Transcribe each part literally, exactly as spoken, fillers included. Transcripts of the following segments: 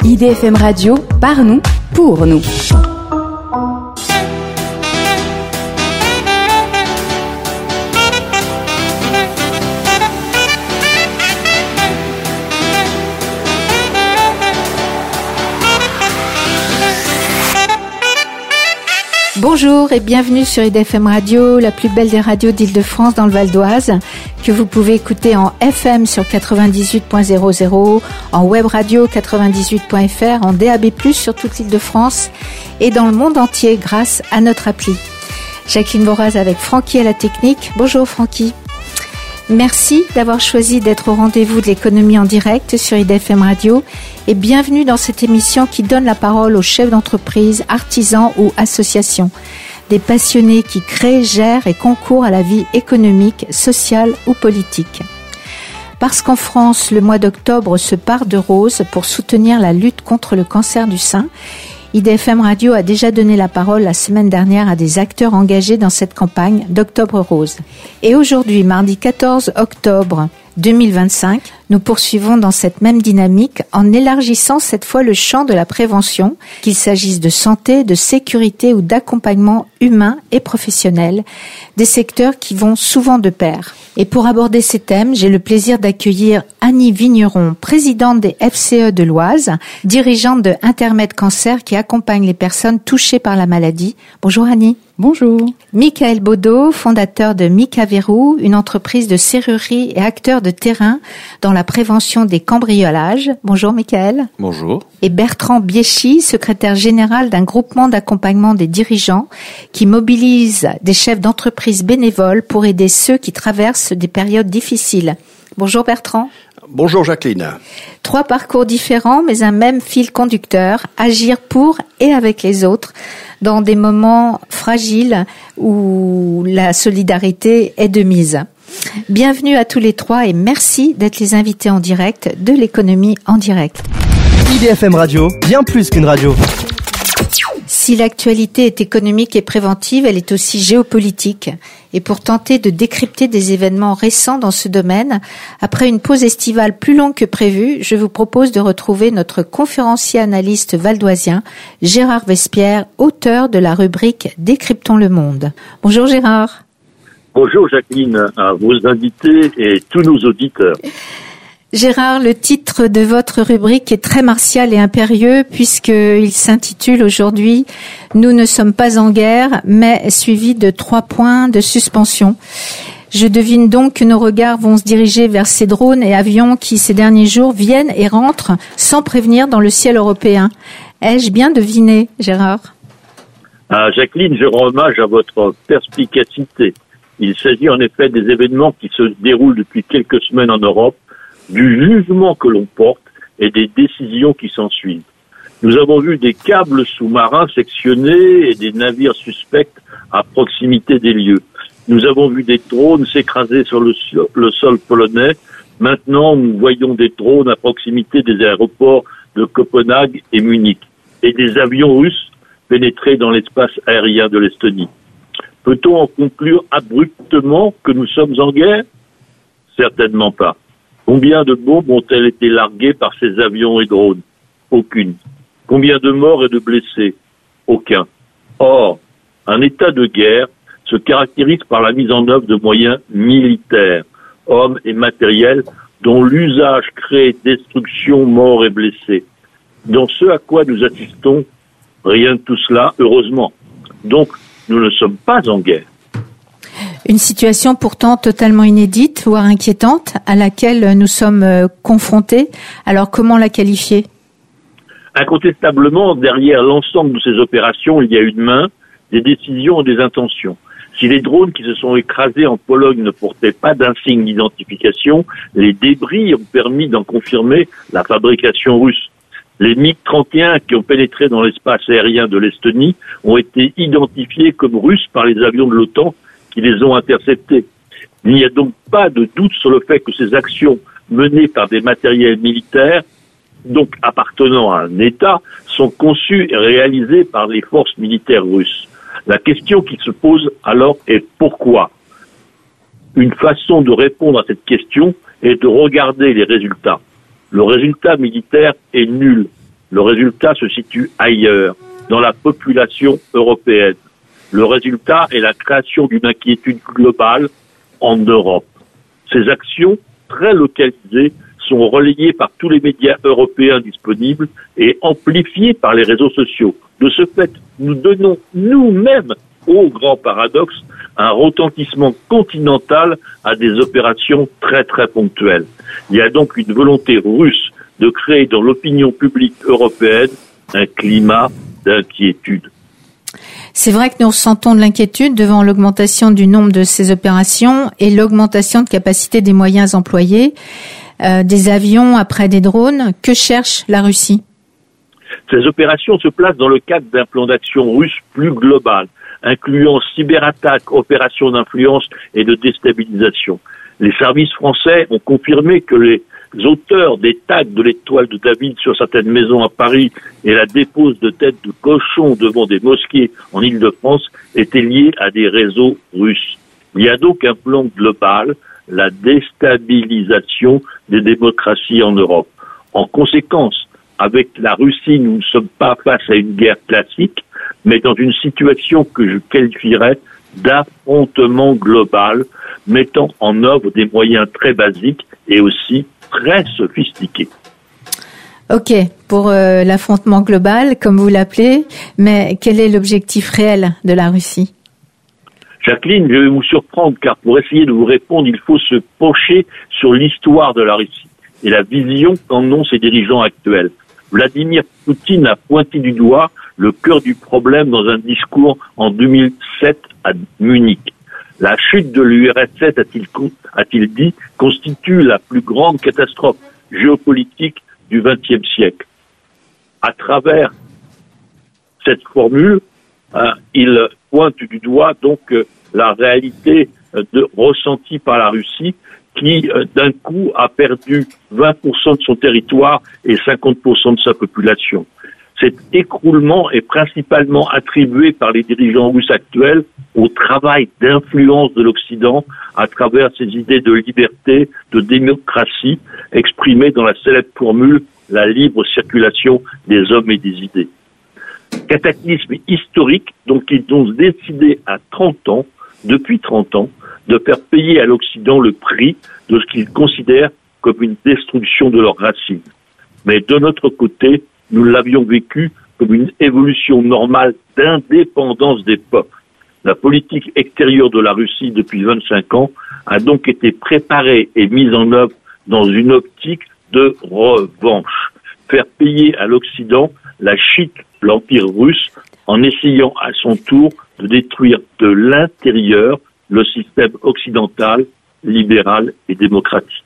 I D F M Radio, par nous, pour nous. Bonjour et bienvenue sur I D F M Radio, la plus belle des radios d'Île-de-France dans le Val d'Oise, que vous pouvez écouter en F M sur quatre-vingt-dix-huit point zéro zéro, en web radio quatre-vingt-dix-huit point F R, en D A B plus, sur toute l'Île-de-France et dans le monde entier grâce à notre appli. Jacqueline Boraz avec Francky à la technique. Bonjour Francky. Merci d'avoir choisi d'être au rendez-vous de l'économie en direct sur I D F M Radio et bienvenue dans cette émission qui donne la parole aux chefs d'entreprise, artisans ou associations, des passionnés qui créent, gèrent et concourent à la vie économique, sociale ou politique. Parce qu'en France, le mois d'octobre se part de rose pour soutenir la lutte contre le cancer du sein, I D F M Radio a déjà donné la parole la semaine dernière à des acteurs engagés dans cette campagne d'Octobre Rose. Et aujourd'hui, mardi quatorze octobre deux mille vingt-cinq, nous poursuivons dans cette même dynamique en élargissant cette fois le champ de la prévention, qu'il s'agisse de santé, de sécurité ou d'accompagnement humain et professionnel, des secteurs qui vont souvent de pair. Et pour aborder ces thèmes, j'ai le plaisir d'accueillir Annie Vigneron, présidente des F C E de l'Oise, dirigeante de Intermed Cancer qui accompagne les personnes touchées par la maladie. Bonjour Annie. Bonjour. Michael Baudot, fondateur de Micaverou, une entreprise de serrurerie et acteur de terrain dans la prévention des cambriolages. Bonjour Michael. Bonjour. Et Bertrand Biéchy, secrétaire général d'un groupement d'accompagnement des dirigeants qui mobilise des chefs d'entreprise bénévoles pour aider ceux qui traversent des périodes difficiles. Bonjour Bertrand. Bonjour Jacqueline. Trois parcours différents, mais un même fil conducteur, agir pour et avec les autres dans des moments fragiles où la solidarité est de mise. Bienvenue à tous les trois et merci d'être les invités en direct de l'économie en direct. I D F M Radio, bien plus qu'une radio. Si l'actualité est économique et préventive, elle est aussi géopolitique. Et pour tenter de décrypter des événements récents dans ce domaine, après une pause estivale plus longue que prévu, je vous propose de retrouver notre conférencier analyste valdoisien, Gérard Vespierre, auteur de la rubrique Décryptons le monde. Bonjour Gérard. Bonjour Jacqueline, à vos invités et tous nos auditeurs. Gérard, le titre de votre rubrique est très martial et impérieux puisqu'il s'intitule aujourd'hui « Nous ne sommes pas en guerre », mais suivi de trois points de suspension. Je devine donc que nos regards vont se diriger vers ces drones et avions qui, ces derniers jours, viennent et rentrent sans prévenir dans le ciel européen. Ai-je bien deviné, Gérard ? Ah, Jacqueline, je rends hommage à votre perspicacité. Il s'agit en effet des événements qui se déroulent depuis quelques semaines en Europe, du jugement que l'on porte et des décisions qui s'ensuivent. Nous avons vu des câbles sous-marins sectionnés et des navires suspects à proximité des lieux. Nous avons vu des drones s'écraser sur le, le sol polonais. Maintenant, nous voyons des drones à proximité des aéroports de Copenhague et Munich et des avions russes pénétrer dans l'espace aérien de l'Estonie. Peut-on en conclure abruptement que nous sommes en guerre ? Certainement pas. Combien de bombes ont-elles été larguées par ces avions et drones ? Aucune. Combien de morts et de blessés ? Aucun. Or, un état de guerre se caractérise par la mise en œuvre de moyens militaires, hommes et matériels, dont l'usage crée destruction, morts et blessés. Dans ce à quoi nous assistons, rien de tout cela, heureusement. Donc, nous ne sommes pas en guerre. Une situation pourtant totalement inédite, voire inquiétante, à laquelle nous sommes confrontés. Alors comment la qualifier ? Incontestablement, derrière l'ensemble de ces opérations, il y a une main, des décisions et des intentions. Si les drones qui se sont écrasés en Pologne ne portaient pas d'insigne d'identification, les débris ont permis d'en confirmer la fabrication russe. Les MiG trente et un qui ont pénétré dans l'espace aérien de l'Estonie ont été identifiés comme russes par les avions de l'OTAN qui les ont interceptés. Il n'y a donc pas de doute sur le fait que ces actions menées par des matériels militaires, donc appartenant à un État, sont conçues et réalisées par les forces militaires russes. La question qui se pose alors est pourquoi ? Une façon de répondre à cette question est de regarder les résultats. Le résultat militaire est nul. Le résultat se situe ailleurs, dans la population européenne. Le résultat est la création d'une inquiétude globale en Europe. Ces actions, très localisées, sont relayées par tous les médias européens disponibles et amplifiées par les réseaux sociaux. De ce fait, nous donnons nous-mêmes, au grand paradoxe, un retentissement continental à des opérations très très ponctuelles. Il y a donc une volonté russe de créer dans l'opinion publique européenne un climat d'inquiétude. C'est vrai que nous ressentons de l'inquiétude devant l'augmentation du nombre de ces opérations et l'augmentation de capacité des moyens employés, euh, des avions après des drones. Que cherche la Russie ? Ces opérations se placent dans le cadre d'un plan d'action russe plus global, incluant cyberattaques, opérations d'influence et de déstabilisation. Les services français ont confirmé que les auteurs des tags de l'étoile de David sur certaines maisons à Paris et la dépose de têtes de cochons devant des mosquées en Île-de-France étaient liés à des réseaux russes. Il y a donc un plan global, la déstabilisation des démocraties en Europe. En conséquence, avec la Russie, nous ne sommes pas face à une guerre classique, mais dans une situation que je qualifierais d'affrontement global, mettant en œuvre des moyens très basiques et aussi très sophistiqués. Ok, pour euh, l'affrontement global, comme vous l'appelez, mais quel est l'objectif réel de la Russie ? Jacqueline, je vais vous surprendre, car pour essayer de vous répondre, il faut se pencher sur l'histoire de la Russie et la vision qu'en ont ses dirigeants actuels. Vladimir Poutine a pointé du doigt le cœur du problème dans un discours en deux mille sept à Munich. La chute de l'U R S S, a-t-il, a-t-il dit, constitue la plus grande catastrophe géopolitique du vingtième siècle. À travers cette formule, hein, il pointe du doigt donc euh, la réalité euh, de, ressentie par la Russie qui, euh, d'un coup, a perdu vingt pour cent de son territoire et cinquante pour cent de sa population. Cet écroulement est principalement attribué par les dirigeants russes actuels au travail d'influence de l'Occident à travers ses idées de liberté, de démocratie, exprimées dans la célèbre formule « la libre circulation des hommes et des idées ». Cataclysme historique, donc ils ont décidé à trente ans, depuis trente ans, de faire payer à l'Occident le prix de ce qu'ils considèrent comme une destruction de leurs racines. Mais de notre côté, nous l'avions vécu comme une évolution normale d'indépendance des peuples. La politique extérieure de la Russie depuis vingt-cinq ans a donc été préparée et mise en œuvre dans une optique de revanche. Faire payer à l'Occident la chute de l'Empire russe en essayant à son tour de détruire de l'intérieur le système occidental, libéral et démocratique.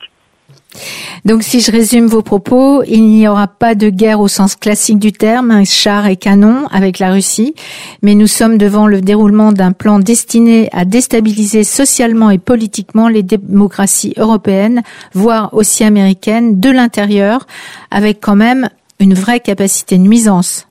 Donc, si je résume vos propos, il n'y aura pas de guerre au sens classique du terme, chars et canons avec la Russie, mais nous sommes devant le déroulement d'un plan destiné à déstabiliser socialement et politiquement les démocraties européennes, voire aussi américaines, de l'intérieur, avec quand même une vraie capacité de nuisance.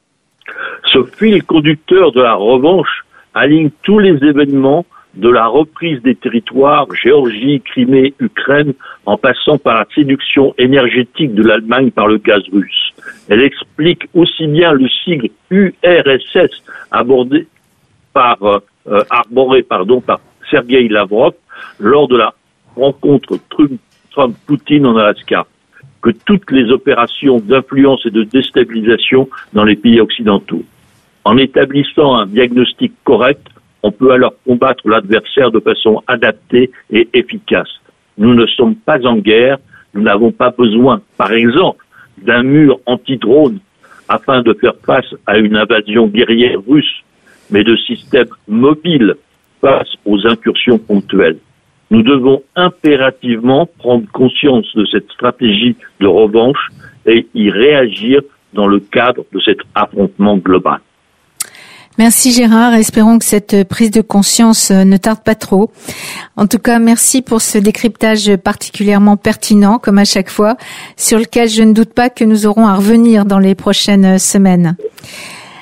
Ce fil conducteur de la revanche aligne tous les événements de la reprise des territoires, Géorgie, Crimée, Ukraine, en passant par la séduction énergétique de l'Allemagne par le gaz russe. Elle explique aussi bien le sigle U R S S abordé par, euh, arboré, pardon, par Sergueï Lavrov lors de la rencontre Trump-Poutine en Alaska, que toutes les opérations d'influence et de déstabilisation dans les pays occidentaux. En établissant un diagnostic correct, on peut alors combattre l'adversaire de façon adaptée et efficace. Nous ne sommes pas en guerre, nous n'avons pas besoin, par exemple, d'un mur anti-drone afin de faire face à une invasion guerrière russe, mais de systèmes mobiles face aux incursions ponctuelles. Nous devons impérativement prendre conscience de cette stratégie de revanche et y réagir dans le cadre de cet affrontement global. Merci Gérard, espérons que cette prise de conscience ne tarde pas trop. En tout cas, merci pour ce décryptage particulièrement pertinent, comme à chaque fois, sur lequel je ne doute pas que nous aurons à revenir dans les prochaines semaines.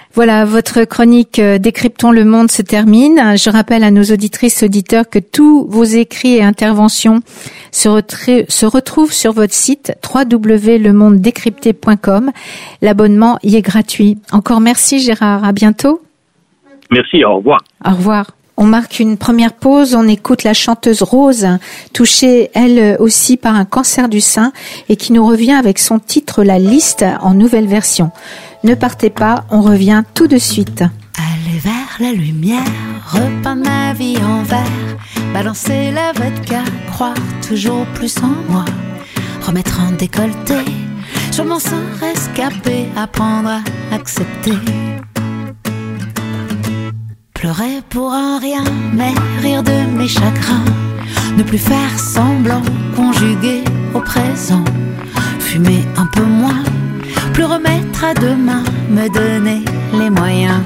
Voilà, votre chronique euh, Décryptons le monde se termine. Je rappelle à nos auditrices et auditeurs que tous vos écrits et interventions se, retra- se retrouvent sur votre site w w w point le monde décrypté point com. L'abonnement y est gratuit. Encore merci Gérard, à bientôt. Merci, au revoir. Au revoir. On marque une première pause, on écoute la chanteuse Rose, touchée elle aussi par un cancer du sein et qui nous revient avec son titre La Liste en nouvelle version. Ne partez pas, on revient tout de suite. Aller vers la lumière, repeindre ma vie en vert, balancer la vodka, croire toujours plus en moi, remettre en décolleté, sûrement sans rescaper, apprendre à accepter. Pleurer pour un rien, mais rire de mes chagrins, ne plus faire semblant, conjuguer au présent, fumer un peu moins, plus remettre à demain, me donner les moyens.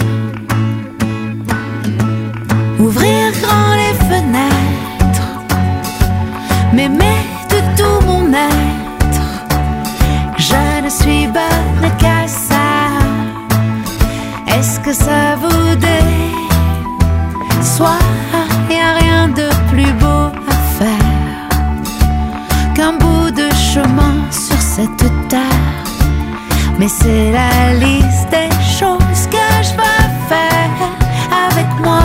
Ouvrir grand les fenêtres, m'aimer de tout mon être, je ne suis bonne qu'à ça. Est-ce que ça vous dit? Soit y a rien de plus beau à faire qu'un bout de chemin sur cette terre, mais c'est la liste des choses que je veux faire avec moi.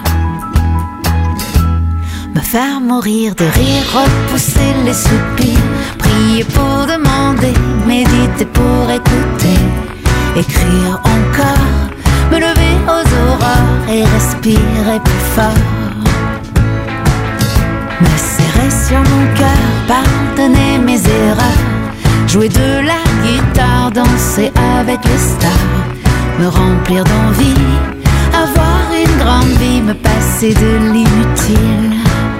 Me faire mourir de rire, repousser les soupirs, prier pour demander, méditer pour écouter, écrire encore, me lever aux aurores et respirer plus fort. Me serrer sur mon cœur, pardonner mes erreurs, jouer de la guitare, danser avec les stars, me remplir d'envie, avoir une grande vie, me passer de l'inutile,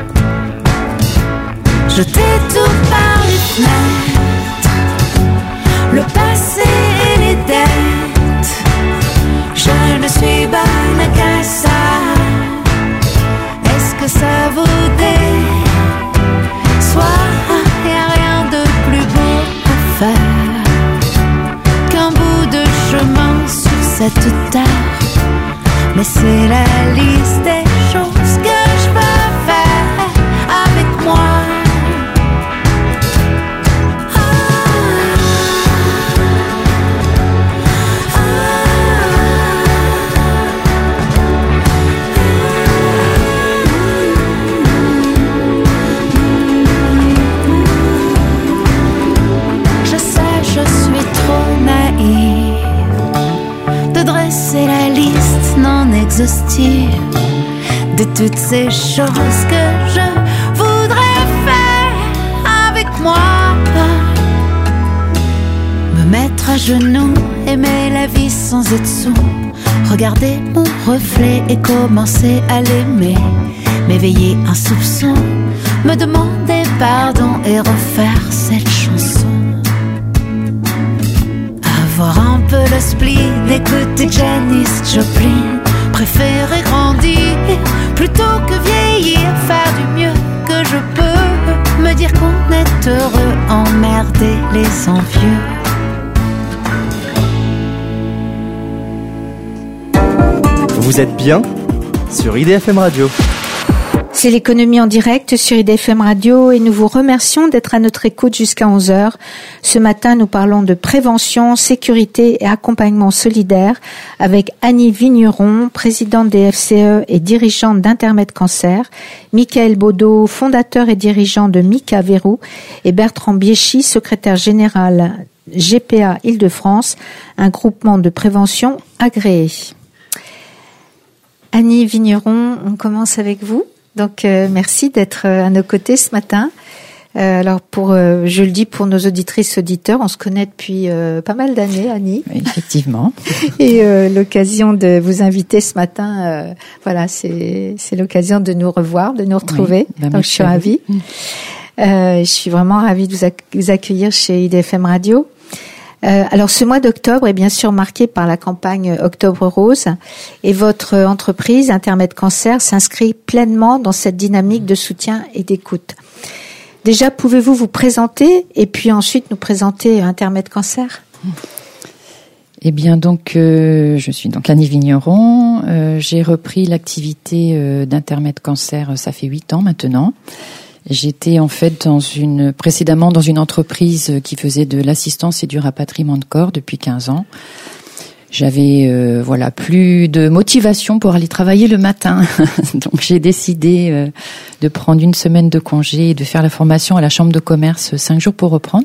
jeter tout par les fenêtres, le passé et les dettes. Je ne suis bonne qu'à ça. Est-ce que ça vous dit? Soit y a rien de plus beau à faire qu'un bout de chemin sur cette terre, mais c'est la liste des choses que je veux faire avec moi. C'est la liste non exhaustive de toutes ces choses que je voudrais faire avec moi. Me mettre à genoux, aimer la vie sans être sourd, regarder mon reflet et commencer à l'aimer, m'éveiller un soupçon, me demander pardon et refaire cette chanson. Avoir un peu le spleen, d'écouter Janis Joplin, préférer grandir plutôt que vieillir, faire du mieux que je peux, me dire qu'on est heureux, emmerder les envieux. Vous êtes bien sur I D F M Radio. C'est l'économie en direct sur I D F M Radio et nous vous remercions d'être à notre écoute jusqu'à onze heures. Ce matin, nous parlons de prévention, sécurité et accompagnement solidaire avec Annie Vigneron, présidente des F C E et dirigeante d'Intermed Cancer, Michael Baudot, fondateur et dirigeant de Mica Verrou et Bertrand Biéchy, secrétaire général G P A Île-de-France, un groupement de prévention agréé. Annie Vigneron, on commence avec vous. Donc euh, merci d'être à nos côtés ce matin. Euh, alors pour, euh, je le dis pour nos auditrices auditeurs, on se connaît depuis euh, pas mal d'années, Annie. Oui, effectivement. Et euh, l'occasion de vous inviter ce matin, euh, voilà, c'est c'est l'occasion de nous revoir, de nous retrouver. Oui, ben donc je suis ravie. Euh, je suis vraiment ravie de vous, acc- vous accueillir chez I D F M Radio. Euh, alors ce mois d'octobre est bien sûr marqué par la campagne Octobre Rose et votre entreprise Intermed Cancer s'inscrit pleinement dans cette dynamique de soutien et d'écoute. Déjà, pouvez-vous vous présenter et puis ensuite nous présenter Intermed Cancer ? Eh bien donc, euh, je suis donc Annie Vigneron. Euh, j'ai repris l'activité euh, d'Intermed Cancer. Ça fait huit ans maintenant. J'étais en fait dans une précédemment dans une entreprise qui faisait de l'assistance et du rapatriement de corps depuis quinze ans. J'avais euh, voilà plus de motivation pour aller travailler le matin, donc j'ai décidé euh, de prendre une semaine de congé et de faire la formation à la chambre de commerce cinq jours pour reprendre.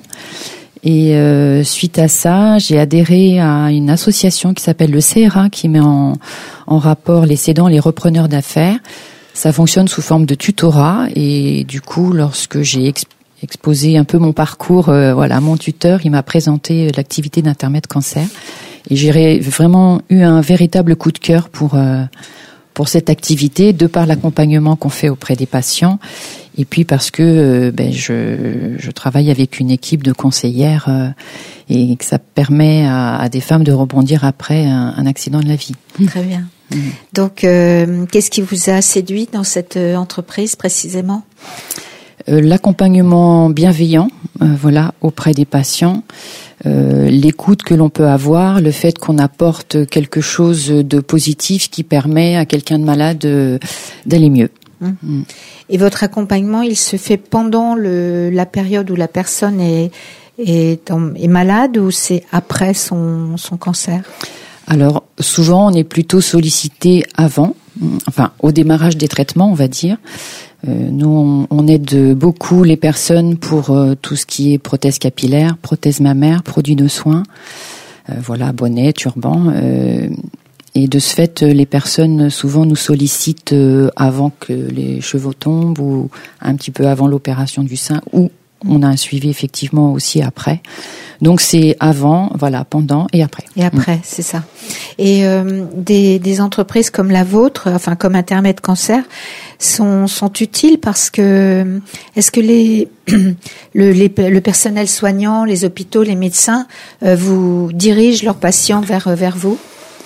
Et euh, suite à ça, j'ai adhéré à une association qui s'appelle le C R A, qui met en, en rapport les cédants, les repreneurs d'affaires. Ça fonctionne sous forme de tutorat, et du coup, lorsque j'ai exp- exposé un peu mon parcours, euh, voilà, mon tuteur, il m'a présenté l'activité d'Intermed Cancer, et j'ai ré- vraiment eu un véritable coup de cœur pour euh, pour cette activité, de par l'accompagnement qu'on fait auprès des patients. Et puis parce que euh, ben, je, je travaille avec une équipe de conseillères euh, et que ça permet à, à des femmes de rebondir après un, un accident de la vie. Très bien. Mmh. Donc, euh, qu'est-ce qui vous a séduit dans cette euh, entreprise précisément ? euh, L'accompagnement bienveillant, euh, voilà, auprès des patients. Euh, l'écoute que l'on peut avoir, le fait qu'on apporte quelque chose de positif qui permet à quelqu'un de malade de, d'aller mieux. Mmh. Et votre accompagnement, il se fait pendant le, la période où la personne est, est, est malade, ou c'est après son, son cancer ? Alors, souvent, on est plutôt sollicité avant, enfin, au démarrage des traitements, on va dire. Euh, nous, on, on aide beaucoup les personnes pour euh, tout ce qui est prothèse capillaire, prothèse mammaire, produits de soins, euh, voilà, bonnet, turban. Euh, et de ce fait, les personnes souvent nous sollicitent euh, avant que les cheveux tombent, ou un petit peu avant l'opération du sein, ou on a un suivi effectivement aussi après. Donc c'est avant, voilà, pendant et après. Et après, mmh. c'est ça. Et euh, des, des entreprises comme la vôtre, enfin comme Intermed Cancer, sont, sont utiles parce que est-ce que les le, les, le personnel soignant, les hôpitaux, les médecins euh, vous dirigent leurs patients vers vers vous ?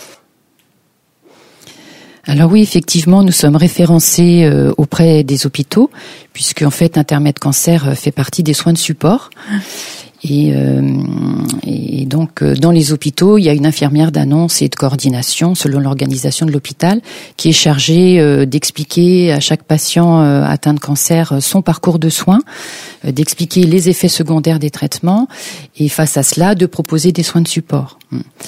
Alors oui, effectivement, nous sommes référencés euh, auprès des hôpitaux, puisque en fait Intermed Cancer fait partie des soins de support. Et, euh, et donc dans les hôpitaux, il y a une infirmière d'annonce et de coordination selon l'organisation de l'hôpital qui est chargée euh, d'expliquer à chaque patient euh, atteint de cancer son parcours de soins, euh, d'expliquer les effets secondaires des traitements, et face à cela, de proposer des soins de support.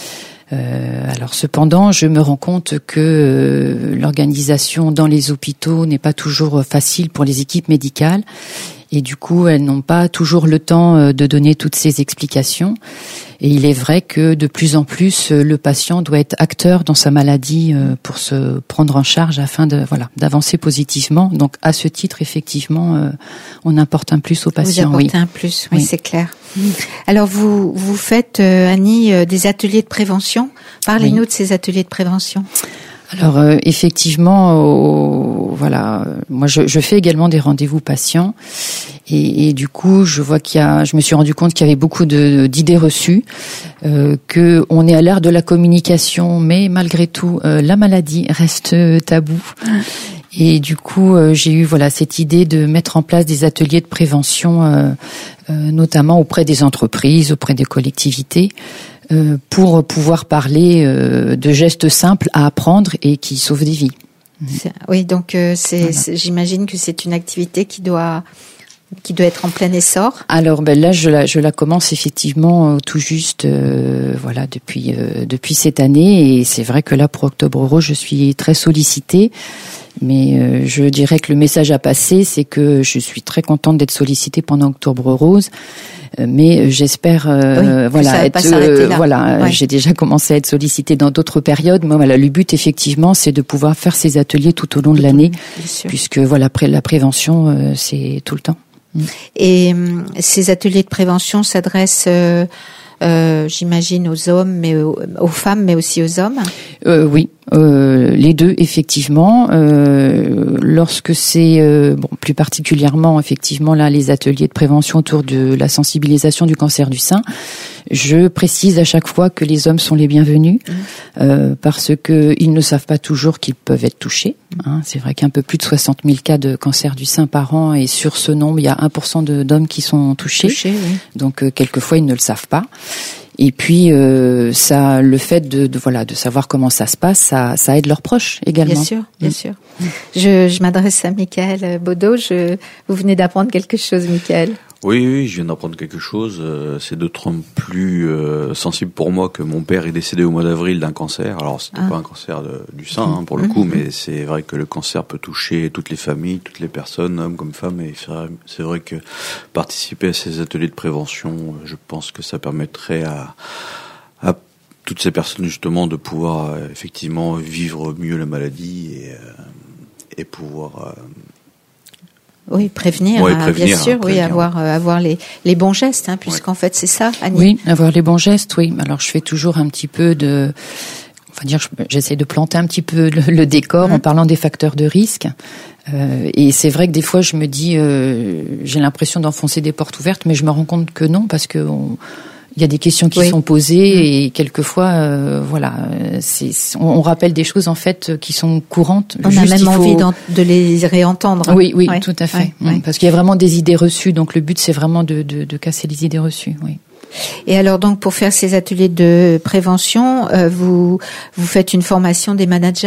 Euh, alors cependant, je me rends compte que euh, l'organisation dans les hôpitaux n'est pas toujours facile pour les équipes médicales, et du coup, elles n'ont pas toujours le temps euh, de donner toutes ces explications. Et il est vrai que de plus en plus, le patient doit être acteur dans sa maladie euh, pour se prendre en charge afin de voilà d'avancer positivement. Donc à ce titre, effectivement, euh, on apporte un plus aux patients. Vous apportez oui. un plus, oui, oui. c'est clair. Alors vous vous faites, euh, Annie, euh, des ateliers de prévention. Parlez-nous oui. de ces ateliers de prévention. Alors euh, effectivement, euh, voilà, euh, moi je, je fais également des rendez-vous patients, et, et du coup je vois qu'il y a, je me suis rendu compte qu'il y avait beaucoup de d'idées reçues, euh, que on est à l'ère de la communication, mais malgré tout euh, la maladie reste tabou. Et du coup, euh, j'ai eu voilà cette idée de mettre en place des ateliers de prévention, euh, euh, notamment auprès des entreprises, auprès des collectivités, euh, pour pouvoir parler euh, de gestes simples à apprendre et qui sauvent des vies. C'est, oui, donc euh, c'est, voilà. c'est, j'imagine que c'est une activité qui doit qui doit être en plein essor. Alors ben là, je la je la commence effectivement tout juste, euh, voilà, depuis euh, depuis cette année, et c'est vrai que là pour Octobre Rose, je suis très sollicitée. Mais euh, je dirais que le message à passer, c'est que je suis très contente d'être sollicitée pendant Octobre Rose, euh, mais j'espère euh, oui, voilà être euh, voilà, ouais. J'ai déjà commencé à être sollicitée dans d'autres périodes, mais voilà, le but effectivement, c'est de pouvoir faire ces ateliers tout au long de l'année, puisque voilà, après la prévention, euh, c'est tout le temps. Et euh, ces ateliers de prévention s'adressent euh, euh, j'imagine aux hommes, mais aux, aux femmes, mais aussi aux hommes. Euh, oui, euh, les deux effectivement. Euh, lorsque c'est euh, bon, plus particulièrement effectivement là les ateliers de prévention autour de la sensibilisation du cancer du sein, je précise à chaque fois que les hommes sont les bienvenus, mmh. euh, parce que ils ne savent pas toujours qu'ils peuvent être touchés. Hein. C'est vrai qu'il y a un peu plus de soixante mille cas de cancer du sein par an, et sur ce nombre, il y a un pour cent de, d'hommes qui sont touchés. Touché, oui. Donc euh, quelquefois ils ne le savent pas. Et puis euh, ça, le fait de, de voilà de savoir comment ça se passe, ça, ça aide leurs proches également. Bien sûr, bien mmh. sûr. Je, je m'adresse à Michael Baudot. Je, vous venez d'apprendre quelque chose, Michael. Oui, oui, je viens d'apprendre quelque chose. Euh, c'est d'autant plus euh, sensible pour moi que mon père est décédé au mois d'avril d'un cancer. Alors, c'était ah. pas un cancer de, du sein, hein, pour le mmh. coup, mais c'est vrai que le cancer peut toucher toutes les familles, toutes les personnes, hommes comme femmes. Et c'est vrai que participer à ces ateliers de prévention, je pense que ça permettrait à, à toutes ces personnes justement de pouvoir euh, effectivement vivre mieux la maladie et, euh, et pouvoir... Euh, Oui, prévenir, ouais, hein, prévenir bien sûr, hein, oui, avoir euh, avoir les les bons gestes, hein, puisqu'en ouais. fait c'est ça, Annie. Oui, avoir les bons gestes, oui. Alors je fais toujours un petit peu de, enfin dire, j'essaie de planter un petit peu le, le décor mmh. en parlant des facteurs de risque. Euh, et c'est vrai que des fois je me dis, euh, j'ai l'impression d'enfoncer des portes ouvertes, mais je me rends compte que non, parce que on, il y a des questions qui oui. sont posées mmh. et quelquefois, euh, voilà, c'est, on, on rappelle des choses en fait qui sont courantes. On Juste, a même faut... envie de les réentendre. Oui, oui, ouais. tout à fait. Ouais, mmh. ouais. Parce qu'il y a vraiment des idées reçues, donc le but c'est vraiment de, de, de casser les idées reçues. Oui. Et alors donc pour faire ces ateliers de prévention, euh, vous vous faites une formation des managers ?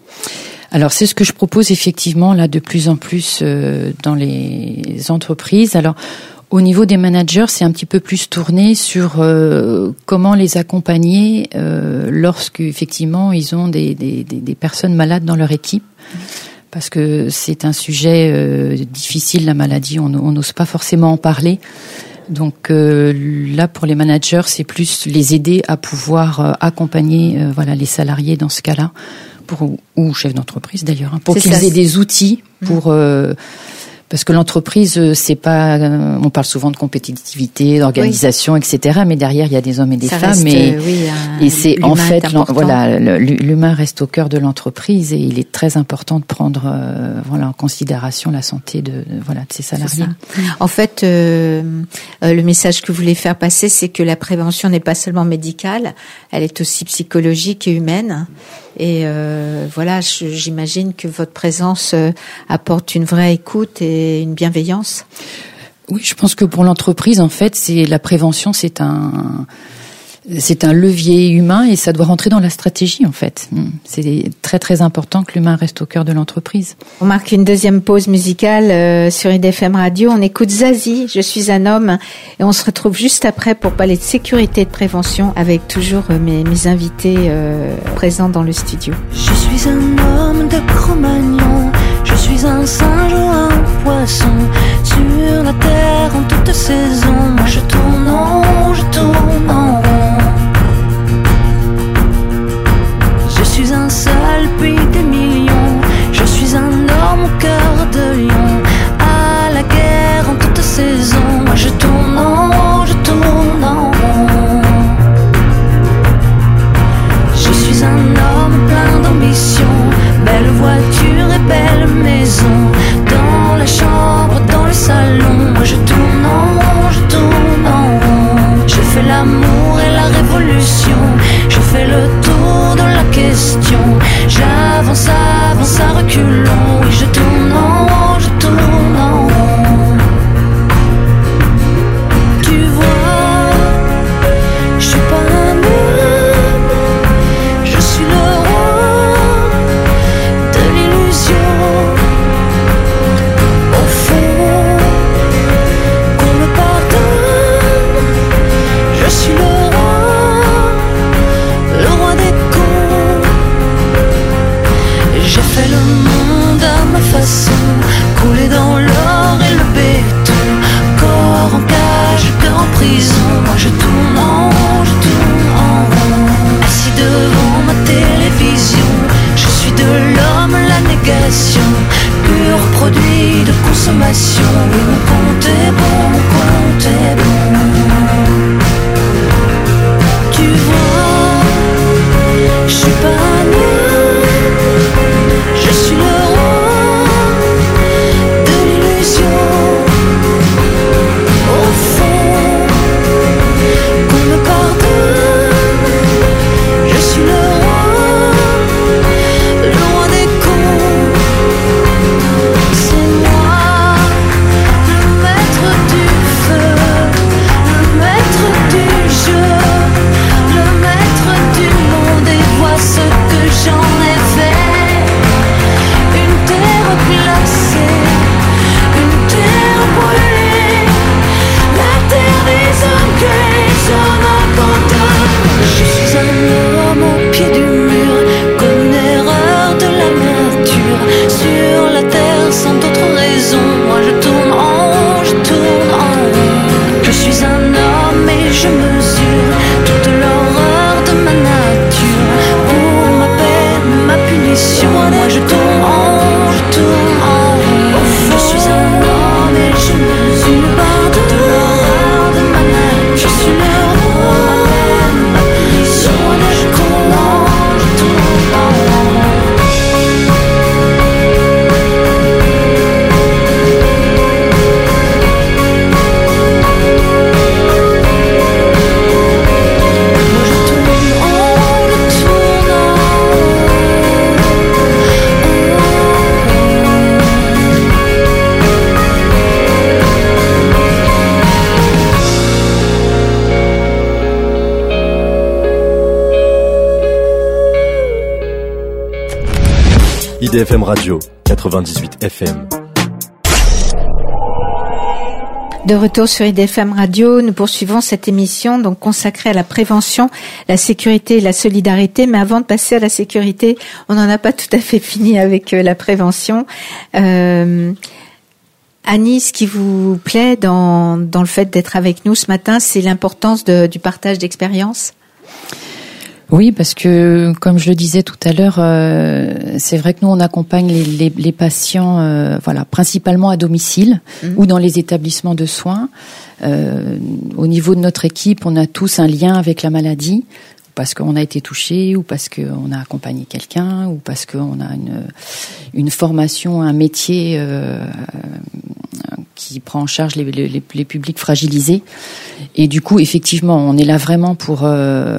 Alors c'est ce que je propose effectivement là de plus en plus euh, dans les entreprises. Alors au niveau des managers, c'est un petit peu plus tourné sur euh, comment les accompagner euh, lorsque effectivement ils ont des, des, des, des personnes malades dans leur équipe, parce que c'est un sujet euh, difficile, la maladie, on n'ose pas forcément en parler. Donc euh, là pour les managers, c'est plus les aider à pouvoir euh, accompagner euh, voilà les salariés dans ce cas-là, pour ou chefs d'entreprise d'ailleurs, hein, pour c'est qu'ils ça. aient des outils pour euh, parce que l'entreprise, c'est pas, on parle souvent de compétitivité, d'organisation, oui. et cetera. Mais derrière, il y a des hommes et des ça femmes, reste, et, oui, un, et c'est en fait, voilà, voilà, l'humain reste au cœur de l'entreprise et il est très important de prendre, euh, voilà, en considération la santé de, de voilà, de ses salariés. En fait, euh, euh, le message que vous voulez faire passer, c'est que la prévention n'est pas seulement médicale, elle est aussi psychologique et humaine. Et euh, voilà, je, j'imagine que votre présence euh, apporte une vraie écoute et une bienveillance. Oui, je pense que pour l'entreprise, en fait, c'est la prévention, c'est un c'est un levier humain et ça doit rentrer dans la stratégie, en fait. C'est très très important que l'humain reste au cœur de l'entreprise. On marque une deuxième pause musicale euh, sur I D F M Radio. On écoute Zazie, Je suis un homme, et on se retrouve juste après pour parler de sécurité et de prévention avec toujours euh, mes, mes invités euh, présents dans le studio. Je suis un homme de Cro-Magnon, je suis un singe ou un poisson sur la terre en toute saison. Moi je tourne en rond, je tourne en rond. Je suis un seul puis des millions. Je suis un homme au cœur de lion, à la guerre en toute saison. Moi je tourne en rond, je tourne en rond. Je suis un homme plein d'ambition, belle voiture et belle maison, dans la chambre, dans le salon. Moi je tourne en rond, je tourne en rond. Je fais l'amour et la I D F M Radio, quatre-vingt-dix-huit F M. De retour sur I D F M Radio, nous poursuivons cette émission donc consacrée à la prévention, la sécurité et la solidarité. Mais avant de passer à la sécurité, on n'en a pas tout à fait fini avec euh, la prévention. Euh, Annie, ce qui vous plaît dans, dans le fait d'être avec nous ce matin, c'est l'importance de, du partage d'expérience. Oui, parce que, comme je le disais tout à l'heure, euh, c'est vrai que nous, on accompagne les, les, les patients, euh, voilà, principalement à domicile mmh. ou dans les établissements de soins. Euh, au niveau de notre équipe, on a tous un lien avec la maladie, parce qu'on a été touché, ou parce qu'on a accompagné quelqu'un, ou parce qu'on a une, une formation, un métier euh, qui prend en charge les, les, les publics fragilisés. Et du coup, effectivement, on est là vraiment pour... Euh,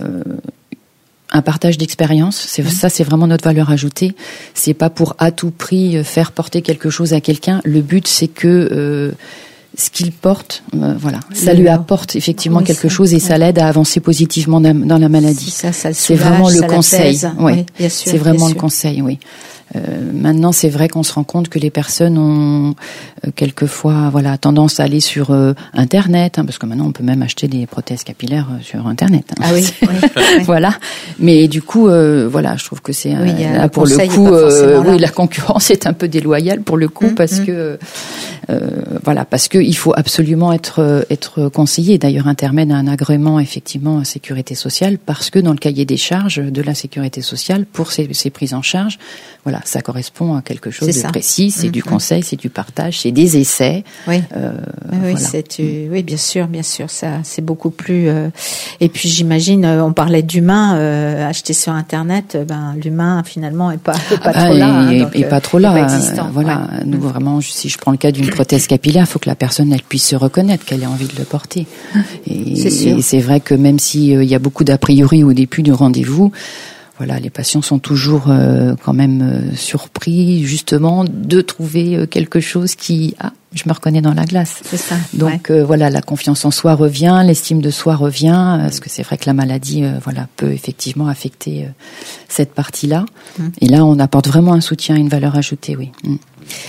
un partage d'expérience, c'est mmh. ça, c'est vraiment notre valeur ajoutée. C'est pas pour à tout prix faire porter quelque chose à quelqu'un. Le but, c'est que euh, ce qu'il porte, euh, voilà, ça lui apporte effectivement oui, quelque chose et ouais. ça l'aide à avancer positivement dans la maladie. Ça, ça le c'est soulage, vraiment le ça conseil. Oui, oui, bien sûr, c'est vraiment bien le sûr. conseil, oui. Euh, maintenant, c'est vrai qu'on se rend compte que les personnes ont euh, quelquefois, voilà, tendance à aller sur euh, Internet, hein, parce que maintenant on peut même acheter des prothèses capillaires euh, sur Internet. Hein. Ah oui. oui, oui. Voilà. Mais du coup, euh, voilà, je trouve que c'est oui, euh, là, pour le coup, euh, oui, la concurrence est un peu déloyale pour le coup, mmh, parce mmh. que euh, voilà, parce que il faut absolument être être conseillé. D'ailleurs, intermède à un agrément effectivement à sécurité sociale, parce que dans le cahier des charges de la sécurité sociale pour ces, ces prises en charge. Voilà, ça correspond à quelque chose c'est de ça. précis, c'est mmh, du conseil, c'est du partage, c'est des essais. Oui, euh, oui, voilà. c'est, euh, oui, bien sûr, bien sûr, ça, c'est beaucoup plus. Euh, et puis j'imagine, euh, on parlait d'humain, euh, acheter sur Internet, euh, ben l'humain finalement est pas, est pas ah, trop et, là, hein, et, donc, et pas trop là. Pas existant, voilà, ouais. nous vraiment, si je prends le cas d'une prothèse capillaire, il faut que la personne elle puisse se reconnaître, qu'elle ait envie de le porter. Et c'est sûr. Et c'est vrai que même si il euh, y a beaucoup d'a priori au début du rendez-vous. Voilà, les patients sont toujours euh, quand même euh, surpris, justement, de trouver euh, quelque chose qui, ah, je me reconnais dans la glace. C'est ça. Donc ouais. euh, voilà, la confiance en soi revient, l'estime de soi revient, euh, parce que c'est vrai que la maladie, euh, voilà, peut effectivement affecter euh, cette partie-là. Mmh. Et là, on apporte vraiment un soutien, une valeur ajoutée, oui. Mmh.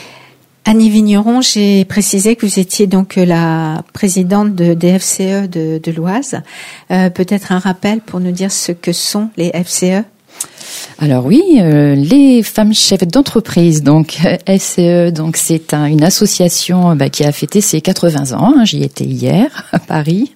Annie Vigneron, j'ai précisé que vous étiez donc la présidente de, des F C E de, de l'Oise. Euh, peut-être un rappel pour nous dire ce que sont les F C E ? Alors oui, euh, les femmes chefs d'entreprise, donc F C E, donc c'est un, une association bah, qui a fêté ses quatre-vingts ans. Hein, j'y étais hier à Paris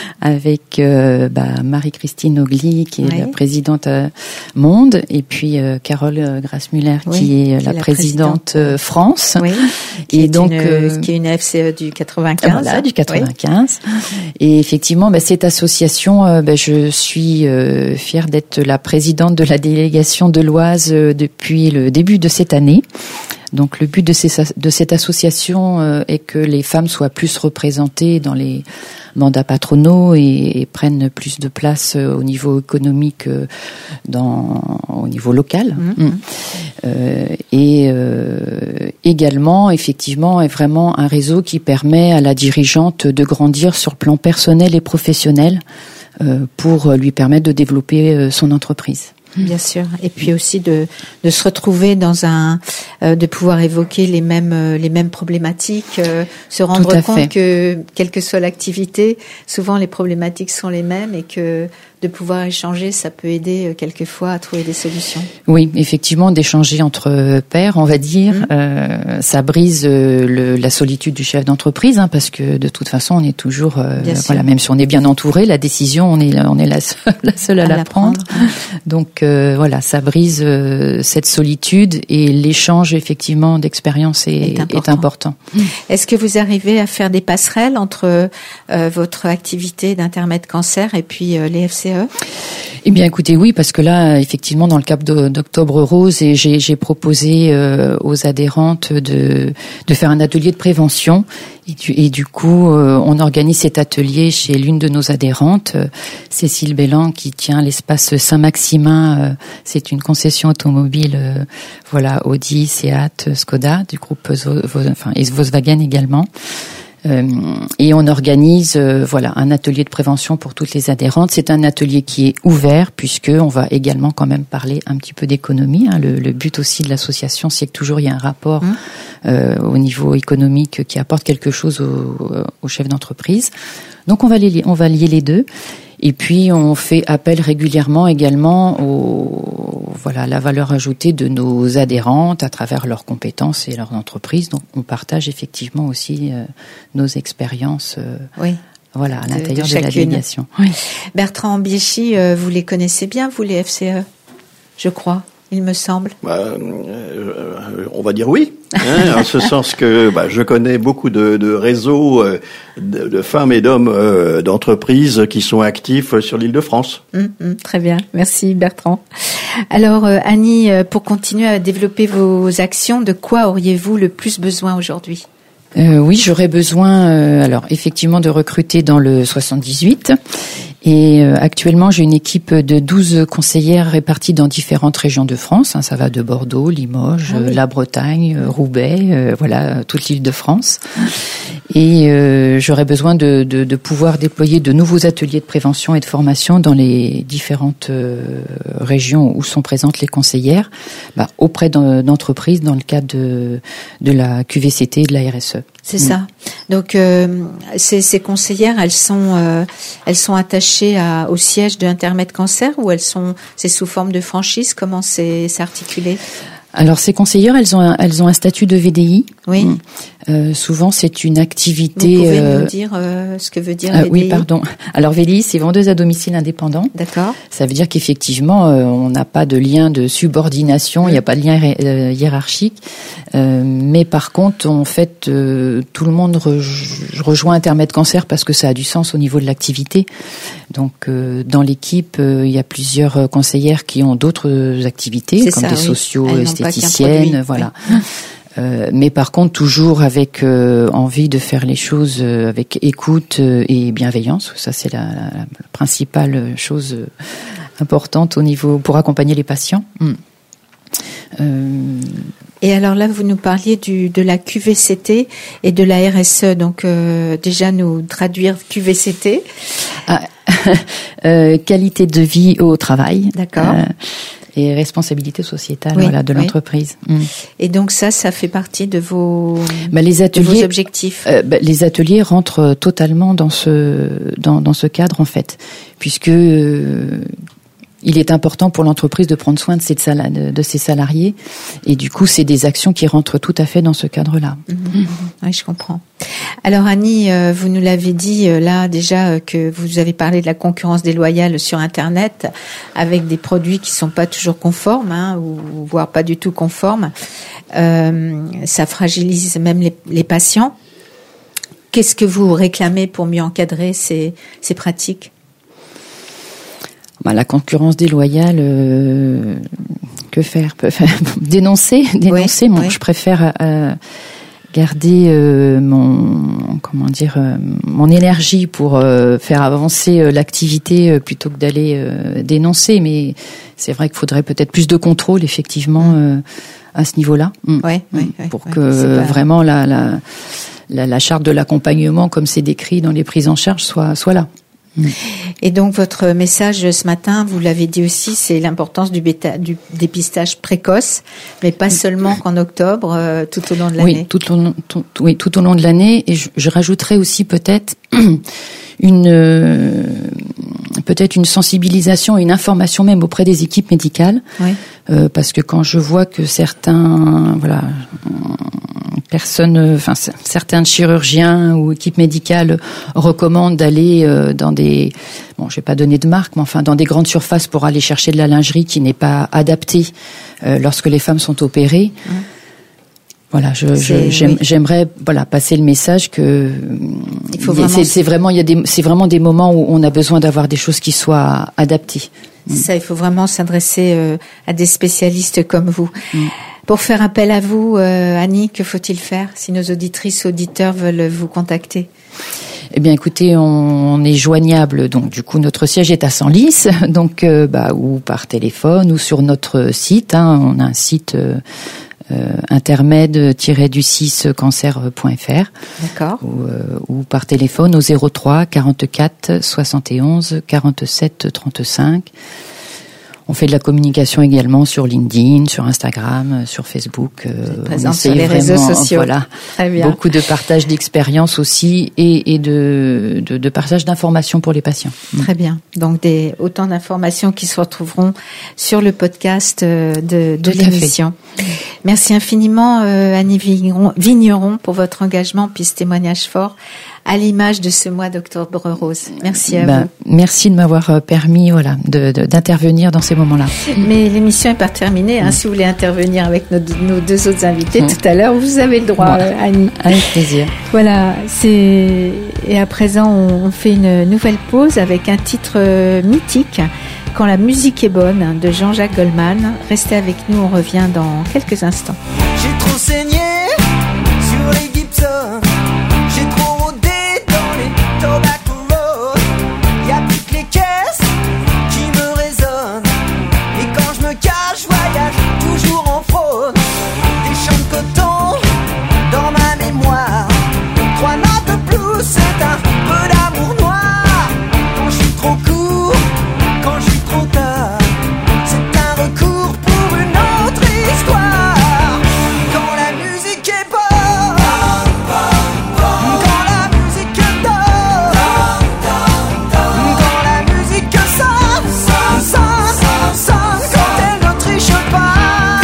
avec euh, bah, Marie-Christine Ogli qui est oui. la présidente euh, Monde et puis euh, Carole Grassmuller oui, qui est qui la, la présidente, présidente euh, France. Oui. Qui et est donc une, euh, qui est une F C E du quatre-vingt-quinze. Voilà, du quatre-vingt-quinze. Oui. Et effectivement, bah, cette association, euh, bah, je suis euh, fière d'être la présidente de la délégation de l'Oise depuis le début de cette année. Donc le but de, ces, de cette association euh, est que les femmes soient plus représentées dans les mandats patronaux et, et prennent plus de place euh, au niveau économique, euh, dans, au niveau local. Mmh. Mmh. Euh, et euh, également, effectivement, est vraiment un réseau qui permet à la dirigeante de grandir sur le plan personnel et professionnel euh, pour lui permettre de développer euh, son entreprise. Bien sûr, et puis aussi de de se retrouver dans un euh, de pouvoir évoquer les mêmes euh, les mêmes problématiques, euh, se rendre compte fait. que quelle que soit l'activité, souvent les problématiques sont les mêmes et que de pouvoir échanger, ça peut aider euh, quelquefois à trouver des solutions. Oui, effectivement, d'échanger entre pairs, on va dire, mmh. euh, ça brise euh, le, la solitude du chef d'entreprise, hein, parce que de toute façon, on est toujours, euh, voilà, même si on est bien entouré, la décision, on est on est la seule, la seule à, à la prendre. prendre. Donc euh, voilà, ça brise euh, cette solitude et l'échange effectivement d'expérience est, est important. Est important. Est-ce que vous arrivez à faire des passerelles entre euh, votre activité d'intermède cancer et puis euh, les F C E? Eh bien, écoutez, oui, parce que là, effectivement, dans le cadre d'Octobre Rose, et j'ai, j'ai proposé euh, aux adhérentes de de faire un atelier de prévention. Et du, et du coup, euh, on organise cet atelier chez l'une de nos adhérentes, euh, Cécile Bellan, qui tient l'espace Saint-Maximin. Euh, c'est une concession automobile, euh, voilà, Audi, Seat, Skoda, du groupe, Vo, Vo, enfin, et Volkswagen également. Euh, et on organise euh, voilà un atelier de prévention pour toutes les adhérentes. C'est un atelier qui est ouvert puisque on va également quand même parler un petit peu d'économie. Hein. Le, le but aussi de l'association, c'est que toujours il y a un rapport mmh. euh, au niveau économique qui apporte quelque chose au, au chef d'entreprise. Donc on va lier, on va lier les deux. Et puis on fait appel régulièrement également au voilà la valeur ajoutée de nos adhérentes à travers leurs compétences et leurs entreprises. Donc on partage effectivement aussi euh, nos expériences. Euh, oui. Voilà à l'intérieur de, de, de la délégation. Oui. Bertrand Biéchy, euh, vous les connaissez bien, vous les F C E, je crois. Il me semble. Bah, euh, on va dire oui, hein, en ce sens que bah, je connais beaucoup de, de réseaux euh, de, de femmes et d'hommes euh, d'entreprises qui sont actifs sur l'Île-de-France. Mmh, mmh, très bien, merci Bertrand. Alors euh, Annie, pour continuer à développer vos actions, de quoi auriez-vous le plus besoin aujourd'hui ? Euh, oui, j'aurais besoin, euh, alors effectivement, de recruter dans le soixante-dix-huit. Et euh, actuellement, j'ai une équipe de douze conseillères réparties dans différentes régions de France. Hein, ça va de Bordeaux, Limoges, ah oui. la Bretagne, euh, Roubaix, euh, voilà, toute l'Île-de-France. Et euh, j'aurais besoin de, de, de pouvoir déployer de nouveaux ateliers de prévention et de formation dans les différentes euh, régions où sont présentes les conseillères, bah, auprès d'entreprises dans le cadre de, de la Q V C T et de la R S E. C'est mmh. ça. Donc euh, ces, ces conseillères, elles sont, euh, elles sont attachées à, au siège de Intermed Cancer ou elles sont, c'est sous forme de franchise? Comment c'est, c'est articulé? Alors ces conseillères, elles ont un, elles ont un statut de V D I. Oui. Euh, souvent, c'est une activité. Vous pouvez euh... nous dire euh, ce que veut dire euh, V D I? Oui, pardon. Alors V D I, c'est vendeuse à domicile indépendant. D'accord. Ça veut dire qu'effectivement, euh, on n'a pas de lien de subordination, il n'y a pas de lien euh, hiérarchique. Euh, mais par contre, en fait, euh, tout le monde re- rejoint Intermed Cancer parce que ça a du sens au niveau de l'activité. Donc, euh, dans l'équipe, euh, il y a plusieurs conseillères qui ont d'autres activités, c'est comme ça, des oui. socio-esthéticiennes, voilà. Oui. Euh, mais par contre, toujours avec euh, envie de faire les choses euh, avec écoute euh, et bienveillance. Ça, c'est la, la, la principale chose euh, importante au niveau pour accompagner les patients. Mm. Euh... Et alors là, vous nous parliez du, de la Q V C T et de la R S E. Donc euh, déjà nous traduire Q V C T. Ah, euh, qualité de vie au travail. D'accord. Euh, et responsabilité sociétale, oui, voilà, de oui. l'entreprise. Mm. Et donc ça, ça fait partie de vos, bah, les ateliers, de vos objectifs. Euh, bah, les ateliers rentrent totalement dans ce dans, dans ce cadre en fait, puisque euh, il est important pour l'entreprise de prendre soin de ses, de, de ses salariés, et du coup, c'est des actions qui rentrent tout à fait dans ce cadre-là. Mmh, mmh. Oui, je comprends. Alors Annie, euh, vous nous l'avez dit euh, là déjà euh, que vous avez parlé de la concurrence déloyale sur Internet avec des produits qui sont pas toujours conformes, hein, ou voire pas du tout conformes. Euh, ça fragilise même les, les patients. Qu'est-ce que vous réclamez pour mieux encadrer ces, ces pratiques ? Bah, la concurrence déloyale, euh, que faire, Dénoncer, dénoncer. Oui, bon, oui. Je préfère euh, garder euh, mon, comment dire, euh, mon énergie pour euh, faire avancer euh, l'activité euh, plutôt que d'aller euh, dénoncer. Mais c'est vrai qu'il faudrait peut-être plus de contrôle, effectivement, euh, à ce niveau-là, mmh. oui, oui, pour oui, que pas... vraiment la, la, la, la charte de l'accompagnement, comme c'est décrit dans les prises en charge, soit, soit là. Et donc votre message ce matin, vous l'avez dit aussi, c'est l'importance du, bêta, du dépistage précoce, mais pas seulement qu'en octobre, euh, tout au long de l'année. Oui, tout au long, tout, oui, tout au long de l'année. Et je, je rajouterais aussi peut-être une euh, peut-être une sensibilisation, une information même auprès des équipes médicales, oui. euh, parce que quand je vois que certains, voilà. Personnes, enfin certains chirurgiens ou équipes médicales recommandent d'aller euh, dans des, bon, je vais pas donner de marque, mais enfin dans des grandes surfaces pour aller chercher de la lingerie qui n'est pas adaptée euh, lorsque les femmes sont opérées. Mmh. Voilà, je, je j'aime, oui. j'aimerais voilà passer le message que il faut vraiment c'est, c'est vraiment il y a des c'est vraiment des moments où on a besoin d'avoir des choses qui soient adaptées. C'est ça, il faut vraiment s'adresser euh, à des spécialistes comme vous. Mmh. Pour faire appel à vous, euh, Annie, que faut-il faire si nos auditrices, auditeurs veulent vous contacter ? Eh bien, écoutez, on, on est joignable. Donc, du coup, notre siège est à Senlis, donc euh, bah, ou par téléphone ou sur notre site. Hein, on a un site euh, euh, intermède du six cancer point f r. D'accord. Ou, euh, ou par téléphone au zéro trois quarante-quatre soixante et onze quarante-sept trente-cinq. On fait de la communication également sur LinkedIn, sur Instagram, sur Facebook. Euh, Présent sur les réseaux sociaux. Voilà, très bien. Beaucoup de partage d'expériences aussi et, et de, de, de partage d'informations pour les patients. Très bien. Donc des autant d'informations qui se retrouveront sur le podcast de, de l'émission. Merci infiniment euh, Annie Vigneron, Vigneron pour votre engagement puis ce témoignage fort à l'image de ce mois d'Octobre Rose. Merci à ben, vous. Merci de m'avoir permis voilà, de, de, d'intervenir dans ces moments-là. Mais l'émission n'est pas terminée. Hein, mmh. Si vous voulez intervenir avec nos, nos deux autres invités mmh. tout à l'heure, vous avez le droit, bon, Annie. Avec plaisir. Voilà. C'est... Et à présent, on fait une nouvelle pause avec un titre mythique, Quand la musique est bonne, de Jean-Jacques Goldman. Restez avec nous, on revient dans quelques instants. J'ai trop saigné sur les Gibson. J'ai trop rodé dans les Tobacco Road. Y'a plus que les caisses qui me résonnent. Et quand je me cache, je voyage toujours en fraude. Des champs de coton dans ma mémoire. Trois notes de blues, c'est un peu d'amour noir. Quand je suis trop court, quand je suis trop tard, c'est un recours pour une autre histoire. Quand la musique est bonne, quand la musique donne, quand la musique sonne, sonne, sonne, sonne, quand elle ne triche pas,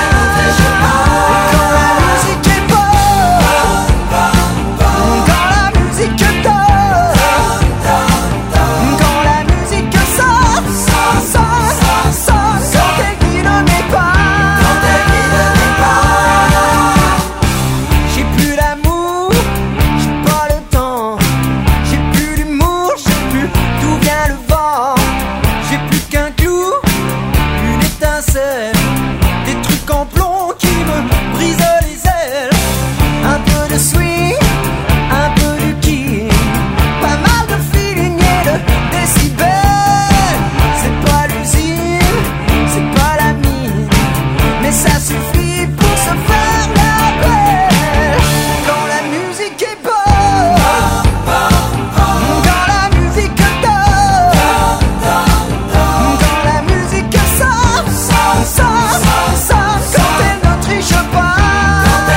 quand la musique est bonne, quand la musique donne, quand la musique sonne, sonne, sonne, sonne, quand elle guide mes pas. J'ai plus d'amour, j'ai pas le temps. J'ai plus d'humour, je sais plus d'où vient le vent. J'ai plus qu'un clou, une étincelle, des trucs en plomb qui me brisent les ailes. Un peu de swing, un peu de king, pas mal de feeling et de décibels. C'est pas l'usine, c'est pas la mine, mais ça suffit pour se faire la belle. Quand la musique est bonne, quand la musique donne, quand la musique sonne, sonne, sonne, sonne, quand elle ne triche pas, quand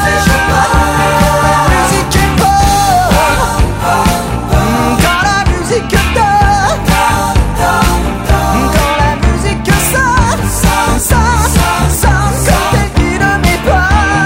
la musique est bonne, quand la musique donne, quand la musique sonne, sonne, sonne, sonne, quand elle guide mes pas.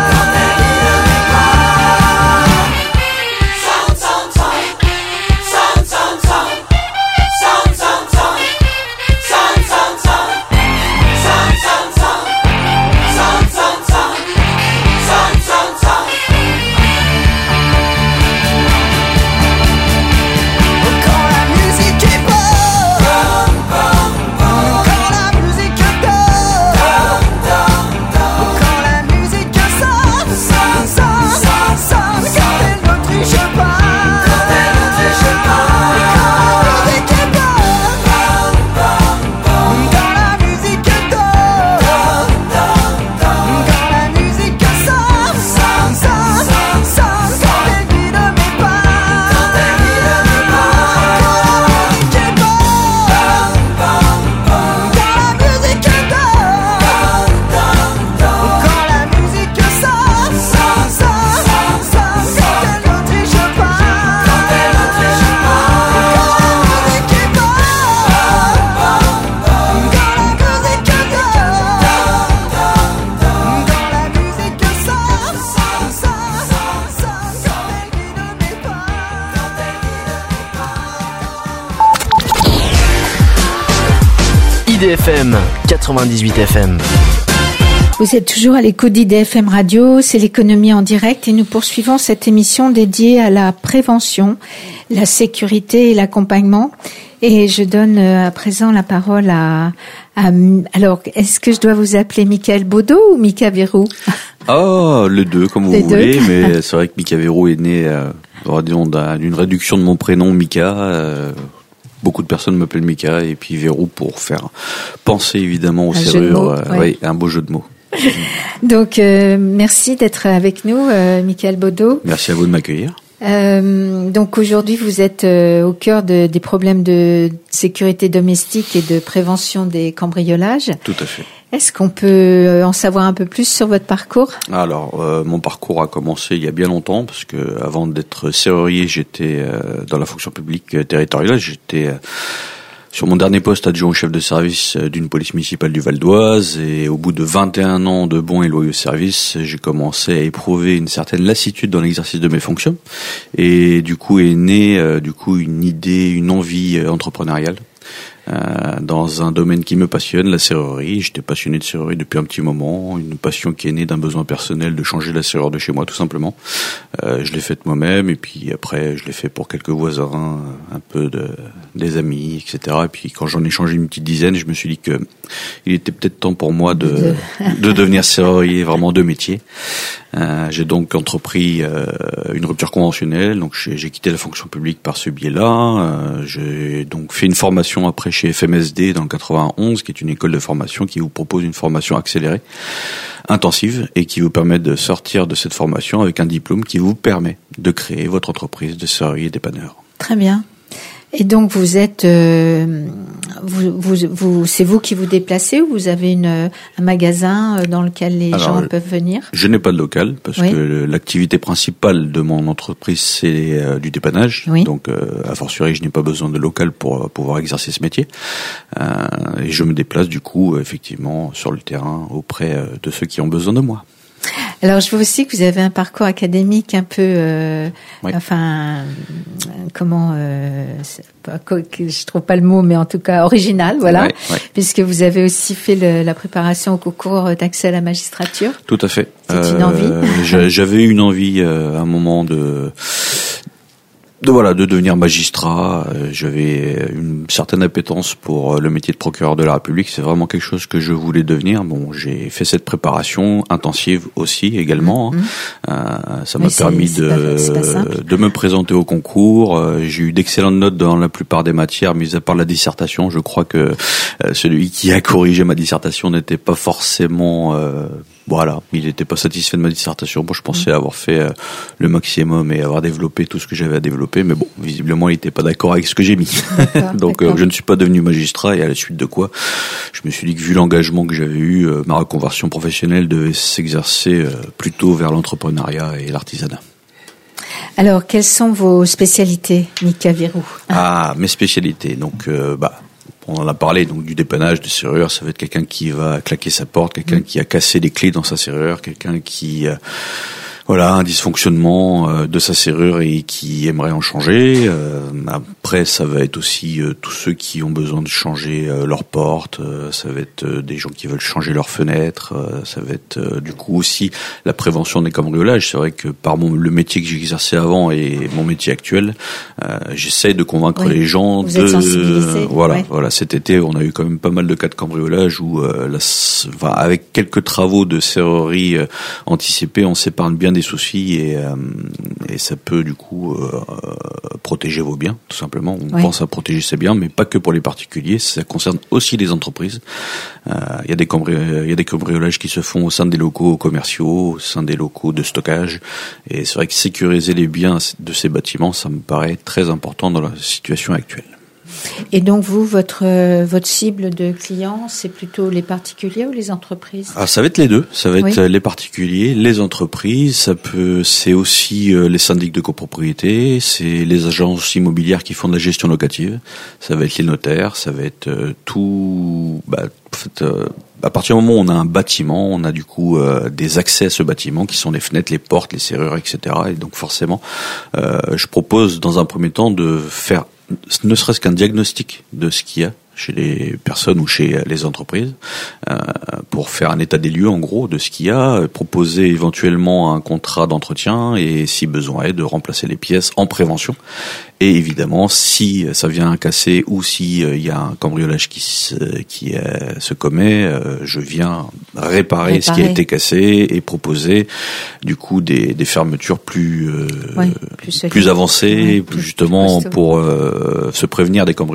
Quand la musique est bonne, quand la musique donne, quand la musique sonne, sonne, sonne, sonne, quand elle ne triche pas, quand la musique est bonne, quand la musique donne, quand la musique sonne, sonne, sonne, sonne, quand elle guide mes pas. I D F M quatre-vingt-dix-huit F M. Vous êtes toujours à l'écoute d'I D F M Radio, c'est l'économie en direct et nous poursuivons cette émission dédiée à la prévention, la sécurité et l'accompagnement. Et je donne à présent la parole à, à alors, est-ce que je dois vous appeler Michael Baudot ou Mika Verrou? Ah, les deux, comme vous Les voulez, deux. mais c'est vrai que Mika Verrou est né euh, disons, d'un- d'une réduction de mon prénom Mika. Euh, beaucoup de personnes m'appellent Mika, et puis Verrou pour faire penser évidemment aux Un jeu de serrures. mots, euh, ouais. oui, un beau jeu de mots. Donc, euh, merci d'être avec nous, euh, Michael Baudot. Merci à vous de m'accueillir. Euh, donc aujourd'hui, vous êtes euh, au cœur de, des problèmes de sécurité domestique et de prévention des cambriolages. Tout à fait. Est-ce qu'on peut en savoir un peu plus sur votre parcours ? Alors, euh, mon parcours a commencé il y a bien longtemps, parce que avant d'être serrurier, j'étais euh, dans la fonction publique territoriale. J'étais euh, sur mon dernier poste adjoint au chef de service d'une police municipale du Val d'Oise, et au bout de vingt et un ans de bons et loyaux services, j'ai commencé à éprouver une certaine lassitude dans l'exercice de mes fonctions, et du coup est née euh, du coup une idée, une envie euh, entrepreneuriale. Euh, dans un domaine qui me passionne, la serrurerie. J'étais passionné de serrurerie depuis un petit moment, une passion qui est née d'un besoin personnel de changer la serrure de chez moi, tout simplement. Euh, je l'ai faite moi-même, et puis après je l'ai fait pour quelques voisins, un peu de des amis, et cetera. Et puis quand j'en ai changé une petite dizaine, je me suis dit que il était peut-être temps pour moi de de devenir serrurier, vraiment de métier. Euh, j'ai donc entrepris euh, une rupture conventionnelle, donc j'ai, j'ai quitté la fonction publique par ce biais-là. Euh, j'ai donc fait une formation après chez F M S D dans le quatre-vingt-onze, qui est une école de formation qui vous propose une formation accélérée, intensive, et qui vous permet de sortir de cette formation avec un diplôme qui vous permet de créer votre entreprise de serrurier dépanneur. Très bien. Et donc vous êtes, euh, vous, vous, vous, c'est vous qui vous déplacez, ou vous avez une, un magasin dans lequel les Alors, gens peuvent venir ? Je n'ai pas de local, parce oui. que l'activité principale de mon entreprise, c'est euh, du dépannage. Oui. Donc, euh, a fortiori, je n'ai pas besoin de local pour euh, pouvoir exercer ce métier. Euh, et je me déplace du coup, effectivement, sur le terrain auprès euh, de ceux qui ont besoin de moi. Alors, je vois aussi que vous avez un parcours académique un peu, euh, oui. enfin, comment, euh, pas, je trouve pas le mot, mais en tout cas original, voilà, ouais, ouais. puisque vous avez aussi fait le, la préparation au concours d'accès à la magistrature. Tout à fait. C'est euh, une envie. J'avais eu une envie euh, à un moment de. De voilà, de devenir magistrat. J'avais une certaine appétence pour le métier de procureur de la République. C'est vraiment quelque chose que je voulais devenir. Bon, j'ai fait cette préparation intensive aussi également. Mmh. Euh, ça m'a oui, permis c'est, de c'est pas, c'est pas de me présenter au concours. J'ai eu d'excellentes notes dans la plupart des matières, mis à part la dissertation. Je crois que celui qui a corrigé ma dissertation n'était pas forcément euh, Voilà, il n'était pas satisfait de ma dissertation. Bon, je pensais avoir fait euh, le maximum et avoir développé tout ce que j'avais à développer, mais bon, visiblement, il n'était pas d'accord avec ce que j'ai mis. D'accord, Donc, d'accord. Euh, je ne suis pas devenu magistrat, et à la suite de quoi, je me suis dit que vu l'engagement que j'avais eu, euh, ma reconversion professionnelle devait s'exercer euh, plutôt vers l'entrepreneuriat et l'artisanat. Alors, quelles sont vos spécialités, Mika Virou ? Ah, mes spécialités. Donc, euh, bah. On en a parlé, donc du dépannage de serrure, ça va être quelqu'un qui va claquer sa porte, quelqu'un mmh. qui a cassé les clés dans sa serrure, quelqu'un qui, euh, voilà, un dysfonctionnement euh, de sa serrure et qui aimerait en changer. Euh, après, ça va être aussi euh, tous ceux qui ont besoin de changer euh, leurs portes, euh, ça va être euh, des gens qui veulent changer leurs fenêtres, euh, ça va être euh, du coup aussi la prévention des cambriolages. C'est vrai que par mon, le métier que j'exerçais avant et mon métier actuel, euh, j'essaie de convaincre oui. les gens Vous de êtes sensibilisés. Euh, voilà, ouais. voilà. Cet été, on a eu quand même pas mal de cas de cambriolage où, euh, la, enfin, avec quelques travaux de serrurerie euh, anticipés, on s'épargne bien des soucis et, euh, et ça peut du coup euh, protéger vos biens, tout simplement. On oui. pense à protéger ses biens, mais pas que pour les particuliers, ça concerne aussi les entreprises. Il euh, y a des cambriolages, il y a des cambriolages qui se font au sein des locaux commerciaux, au sein des locaux de stockage, et c'est vrai que sécuriser les biens de ces bâtiments, ça me paraît très important dans la situation actuelle. Et donc vous, votre euh, votre cible de clients, c'est plutôt les particuliers ou les entreprises ? Ah, ça va être les deux. Ça va être oui. les particuliers, les entreprises. Ça peut, c'est aussi euh, les syndics de copropriété, c'est les agences immobilières qui font de la gestion locative. Ça va être les notaires, ça va être euh, tout. Bah, en fait, euh, à partir du moment où on a un bâtiment, on a du coup euh, des accès à ce bâtiment qui sont les fenêtres, les portes, les serrures, et cetera. Et donc forcément, euh, je propose dans un premier temps de faire ne serait-ce qu'un diagnostic de ce qu'il y a chez les personnes ou chez les entreprises, euh, pour faire un état des lieux en gros de ce qu'il y a, proposer éventuellement un contrat d'entretien et si besoin est de remplacer les pièces en prévention. Et évidemment, si ça vient à casser ou si il euh, y a un cambriolage qui se, qui euh, se commet, euh, je viens réparer, réparer ce qui a été cassé et proposer du coup des, des fermetures plus euh, oui, plus, plus avancées, oui, plus, justement plus pour euh, se prévenir des cambriolages.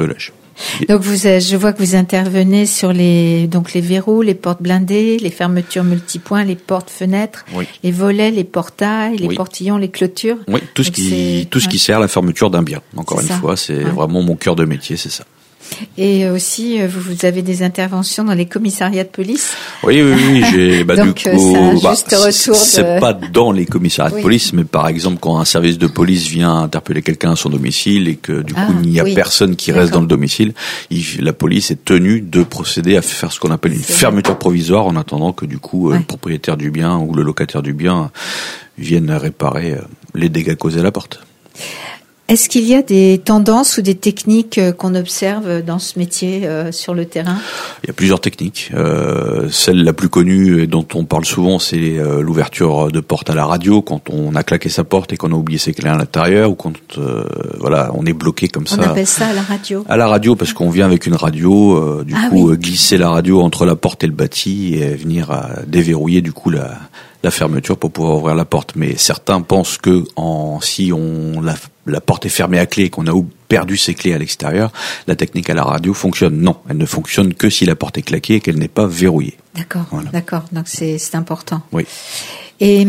Donc vous, je vois que vous intervenez sur les donc les verrous, les portes blindées, les fermetures multipoints, les portes fenêtres, oui. les volets, les portails, les oui. portillons, les clôtures. Oui, tout ce donc qui c'est... tout ce ouais. qui sert à la fermeture d'un bien. Encore c'est une ça. fois, c'est ouais. vraiment mon cœur de métier, c'est ça. Et aussi, vous, vous avez des interventions dans les commissariats de police. Oui, oui, oui. J'ai, bah, donc, du coup, c'est un bah, juste retour de... c'est pas dans les commissariats oui. de police, mais par exemple, quand un service de police vient interpeller quelqu'un à son domicile et que, du ah, coup, il n'y a oui. personne qui reste dans le domicile, il, la police est tenue de procéder à faire ce qu'on appelle une c'est fermeture provisoire en attendant que, du coup, ouais. le propriétaire du bien ou le locataire du bien vienne réparer les dégâts causés à la porte. Est-ce qu'il y a des tendances ou des techniques qu'on observe dans ce métier euh, sur le terrain ? Il y a plusieurs techniques. Euh, celle la plus connue et dont on parle souvent, c'est euh, l'ouverture de porte à la radio, quand on a claqué sa porte et qu'on a oublié ses clés à l'intérieur, ou quand euh, voilà, on est bloqué comme ça. On appelle ça à la radio. À la radio, parce qu'on vient avec une radio, euh, du ah, coup oui. euh, glisser la radio entre la porte et le bâti et venir euh, déverrouiller du coup la la fermeture pour pouvoir ouvrir la porte. Mais certains pensent que en, si on la, la porte est fermée à clé et qu'on a perdu ses clés à l'extérieur, la technique à la radio fonctionne. Non, elle ne fonctionne que si la porte est claquée et qu'elle n'est pas verrouillée. D'accord, voilà. d'accord. Donc c'est, c'est important. Oui. Et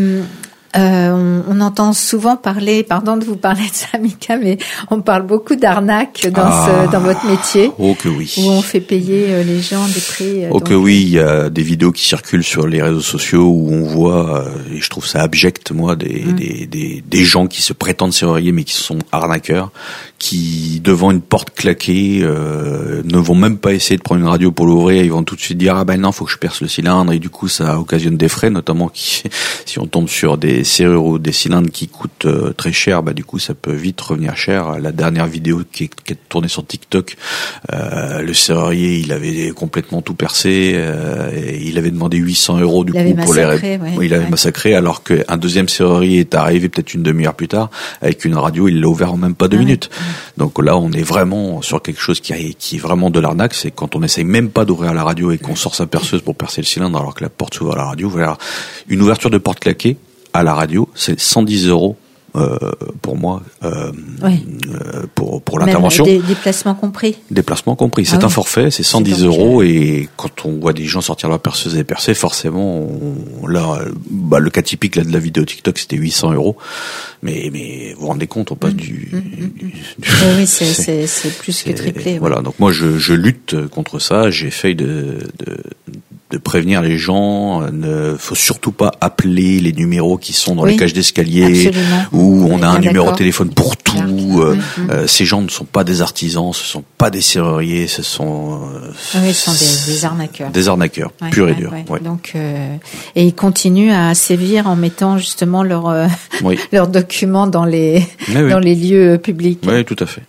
euh, on, on entend souvent parler, pardon de vous parler de ça, Mika, mais on parle beaucoup d'arnaques dans, ah, ce, dans votre métier. Oh que oui. Où on fait payer les gens des prix. Oh donc... que oui, il y a des vidéos qui circulent sur les réseaux sociaux où on voit, et je trouve ça abject, moi, des, mmh. des, des, des gens qui se prétendent serruriers mais qui sont arnaqueurs, qui, devant une porte claquée, euh, ne vont même pas essayer de prendre une radio pour l'ouvrir, ils vont tout de suite dire « Ah ben non, faut que je perce le cylindre » et du coup ça occasionne des frais, notamment qui, si on tombe sur des serrures ou des cylindres qui coûtent euh, très cher, bah du coup ça peut vite revenir cher. La dernière vidéo qui est, qui est tournée sur TikTok, euh, le serrurier il avait complètement tout percé, euh, et il avait demandé huit cents euros du il coup pour les ouais, oui, il avait ouais. massacré, alors qu'un deuxième serrurier est arrivé peut-être une demi-heure plus tard avec une radio, il l'a ouvert en même pas deux ah, minutes. Ouais. Donc là on est vraiment sur quelque chose qui est, qui est vraiment de l'arnaque, c'est quand on essaye même pas d'ouvrir la radio et qu'on sort sa perceuse pour percer le cylindre alors que la porte s'ouvre à la radio. Voilà. Une ouverture de porte claquée à la radio, c'est cent dix euros euh, pour moi, euh, oui. euh, pour pour l'intervention. Même des déplacements compris. Déplacements compris. C'est ah un oui. forfait, c'est cent dix euros, et quand on voit des gens sortir leur perceuse et percer, forcément, on, là, bah, le cas typique là de la vidéo TikTok, c'était huit cents euros. Mais mais vous vous rendez compte, on passe mmh, du, mmh, du, mmh. du oui, oui, c'est c'est, c'est, c'est plus c'est, que triplé. Voilà. Ouais. Donc moi, je je lutte contre ça. J'essaye de de de prévenir les gens. Ne faut surtout pas appeler les numéros qui sont dans oui, les cages d'escalier, absolument. Où on a un numéro de téléphone pour tout. Euh, mmh. euh, ces gens ne sont pas des artisans, ce sont pas des serruriers, ce sont euh, oui, ce sont des, des arnaqueurs. Des arnaqueurs, ouais, purs ouais, et durs. Ouais. Ouais. Donc euh, et ils continuent à sévir en mettant justement leurs euh, oui. leurs documents dans les oui, dans oui. les lieux publics. Oui, tout à fait.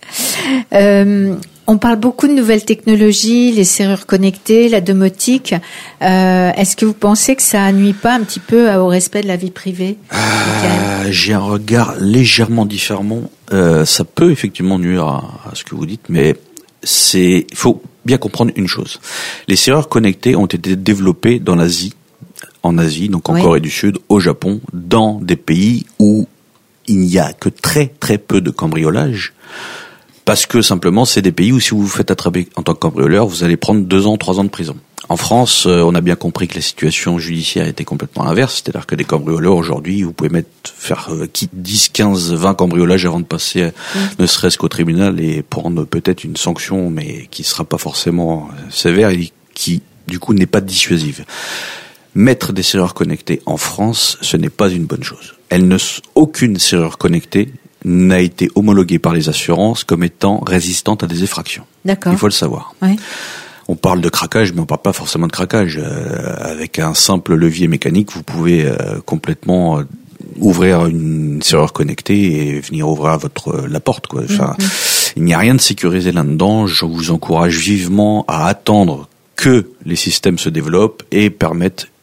Euh, On parle beaucoup de nouvelles technologies, les serrures connectées, la domotique. Euh, est-ce que vous pensez que ça nuit pas un petit peu au respect de la vie privée ? euh, J'ai un regard légèrement différent. Euh, ça peut effectivement nuire à, à ce que vous dites, mais c'est, il faut bien comprendre une chose. Les serrures connectées ont été développées dans l'Asie, en Asie, donc en oui. Corée du Sud, au Japon, dans des pays où il n'y a que très très peu de cambriolage. Parce que simplement, c'est des pays où si vous vous faites attraper en tant que cambrioleur, vous allez prendre deux ans, trois ans de prison. En France, euh, on a bien compris que la situation judiciaire était complètement inverse, c'est-à-dire que des cambrioleurs aujourd'hui, vous pouvez mettre faire euh, dix, quinze, vingt cambriolages avant de passer, mmh. ne serait-ce qu'au tribunal, et prendre peut-être une sanction, mais qui sera pas forcément sévère et qui, du coup, n'est pas dissuasive. Mettre des serrures connectées en France, ce n'est pas une bonne chose. Elle ne, aucune serrure connectée n'a été homologuée par les assurances comme étant résistante à des effractions. D'accord. Il faut le savoir. Oui. On parle de craquage, mais on parle pas forcément de craquage. Euh, avec un simple levier mécanique, vous pouvez euh, complètement euh, ouvrir une serrure connectée et venir ouvrir votre la porte, quoi. Enfin, mm-hmm. il n'y a rien de sécurisé là-dedans. Je vous encourage vivement à attendre que les systèmes se développent et permettent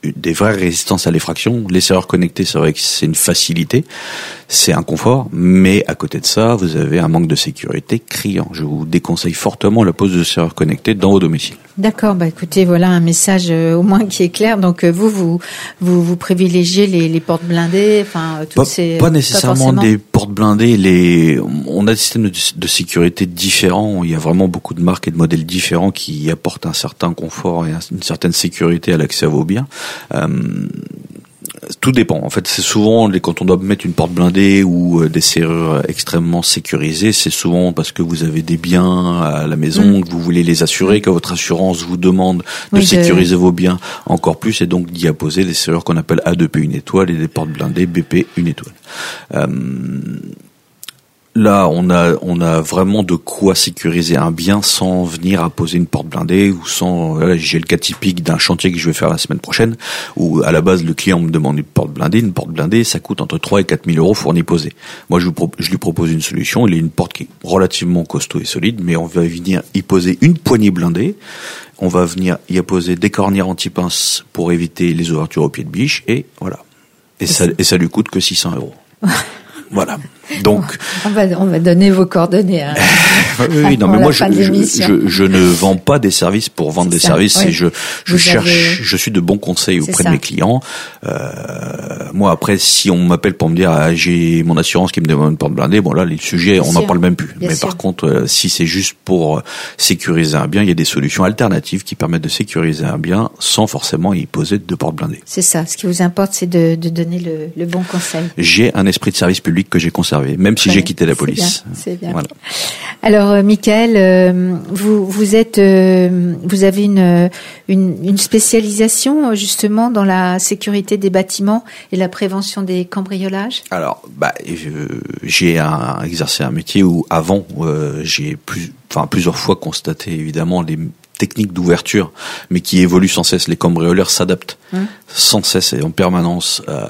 des vraies résistances à l'effraction. Les serrures connectées, c'est vrai que c'est une facilité, c'est un confort, mais à côté de ça, vous avez un manque de sécurité criant. Je vous déconseille fortement la pose de serrures connectées dans vos domiciles. D'accord, bah écoutez, voilà un message euh, au moins qui est clair. Donc euh, vous, vous, vous, vous privilégiez les, les portes blindées, enfin toutes pas, ces. Pas nécessairement pas des portes blindées. Les, on a des systèmes de, de sécurité différents. Il y a vraiment beaucoup de marques et de modèles différents qui apportent un certain confort et une certaine sécurité à l'accès à vos biens. Euh, Tout dépend. En fait, c'est souvent les, quand on doit mettre une porte blindée ou euh, des serrures extrêmement sécurisées, c'est souvent parce que vous avez des biens à la maison, mmh. que vous voulez les assurer, que votre assurance vous demande de oui, sécuriser je... vos biens encore plus, et donc d'y apposer des serrures qu'on appelle A deux P une étoile et des portes blindées B P une étoile. Euh, Là, on a on a vraiment de quoi sécuriser un bien sans venir à poser une porte blindée ou sans. Voilà, j'ai le cas typique d'un chantier que je vais faire la semaine prochaine où à la base le client me demande une porte blindée. Une porte blindée, ça coûte entre trois et quatre mille euros fourni posé. Moi, je, vous pro- je lui propose une solution. Il est une porte qui est relativement costaud et solide, mais on va venir y poser une poignée blindée. On va venir y apposer des cornières anti-pince pour éviter les ouvertures au pied de biche, et voilà. Et, et ça et ça lui coûte que six cents euros. Voilà. Donc, on va, on va donner vos coordonnées à, oui, oui, non, mais moi, je, je, je, je ne vends pas des services pour vendre c'est des ça, services, oui. et je, je cherche, avez... je suis de bons conseils auprès c'est de ça. mes clients. Euh, moi, après, si on m'appelle pour me dire, ah, j'ai mon assurance qui me demande une porte blindée, bon, là, le sujet, bien on n'en parle même plus. Bien mais sûr. Par contre, euh, si c'est juste pour sécuriser un bien, il y a des solutions alternatives qui permettent de sécuriser un bien sans forcément y poser de porte blindée. C'est ça. Ce qui vous importe, c'est de, de donner le, le bon conseil. J'ai un esprit de service public que j'ai conservé, même si ouais, j'ai quitté la police. C'est bien. C'est bien. Voilà. Alors, euh, Michael, euh, vous vous êtes, euh, vous avez une, une une spécialisation justement dans la sécurité des bâtiments et la prévention des cambriolages. Alors, bah, euh, j'ai un, exercé un métier où avant, euh, j'ai plus, enfin plusieurs fois constaté évidemment les techniques d'ouverture, mais qui évoluent sans cesse. Les cambrioleurs s'adaptent hum. sans cesse et en permanence euh,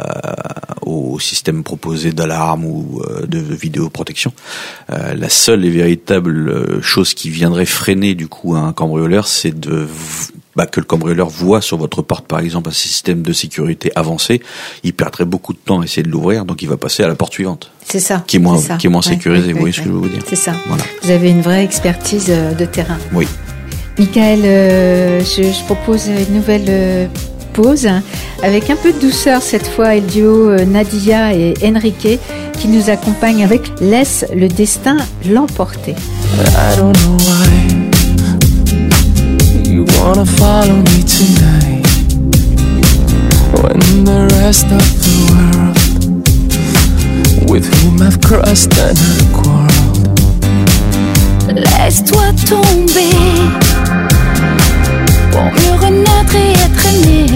au système proposé d'alarme ou euh, de vidéoprotection. Euh, la seule et véritable chose qui viendrait freiner du coup un cambrioleur, c'est de bah, que le cambrioleur voit sur votre porte par exemple un système de sécurité avancé. Il perdrait beaucoup de temps à essayer de l'ouvrir, donc il va passer à la porte suivante. C'est ça. Qui est moins, c'est ça. qui est moins ouais, sécurisée. ouais, vous voyez ouais, ce que je veux vous dire. C'est ça. Voilà. Vous avez une vraie expertise de terrain. Oui. Michael, euh, je, je propose une nouvelle euh, pause avec un peu de douceur cette fois, et le duo euh, Nadia et Enrique qui nous accompagne avec Laisse le destin l'emporter. I don't know why you wanna follow me tonight when the rest of the world with whom I've crossed and I've quarreled. Laisse-toi tomber pour mieux renaître et être aimé.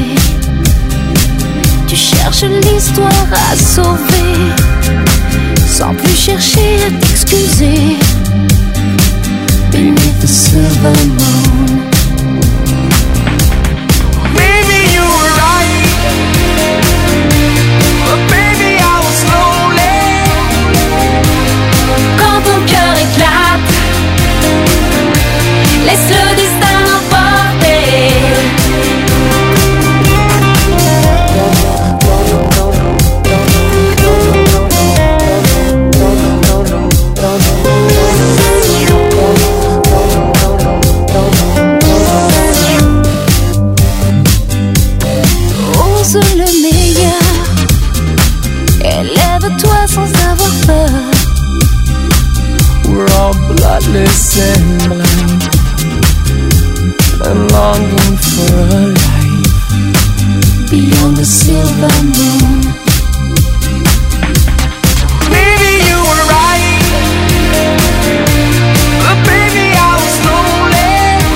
Tu cherches l'histoire à sauver sans plus chercher à t'excuser. Beneath the silver moon. Baby, you were right, but baby, I was lonely. Quand ton cœur éclate, laisse le destin l'emporter. Ose le meilleur, élève-toi sans avoir peur. We're all bloodless and blind and longing for a life beyond the silver moon. Baby, you were right, but baby, I was lonely.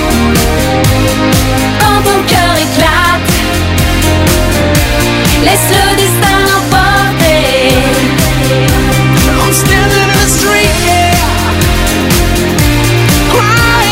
Quand ton cœur éclate, laisse le destin l'emporter. I'm standing in the street, yeah, crying.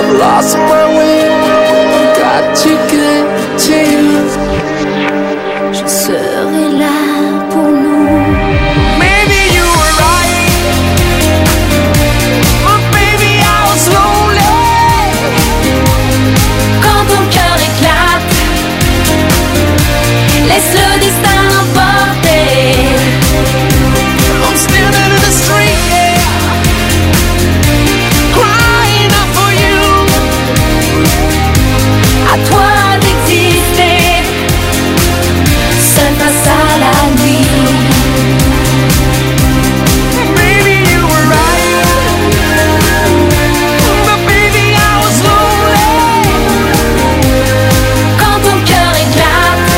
lost my way, got to get to you. Je serai là pour nous. Maybe you were right, but baby I was lonely. Quand ton cœur éclate, laisse le destin l'emporter. I'm standing in the street, yeah, crying out for you. À toi d'exister, seul face à la nuit. Maybe you were right, but baby I was lonely. Quand ton cœur éclate,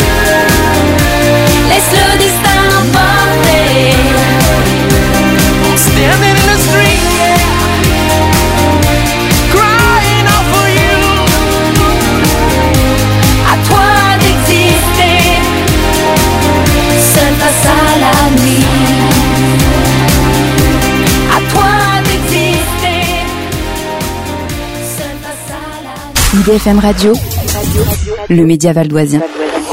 laisse le destin l'emporter. I'm standing in the street, yeah, crying out for you. À toi d'exister, seul face à la nuit. À toi d'exister, seul face à la nuit. I D F M Radio, le média valdoisien.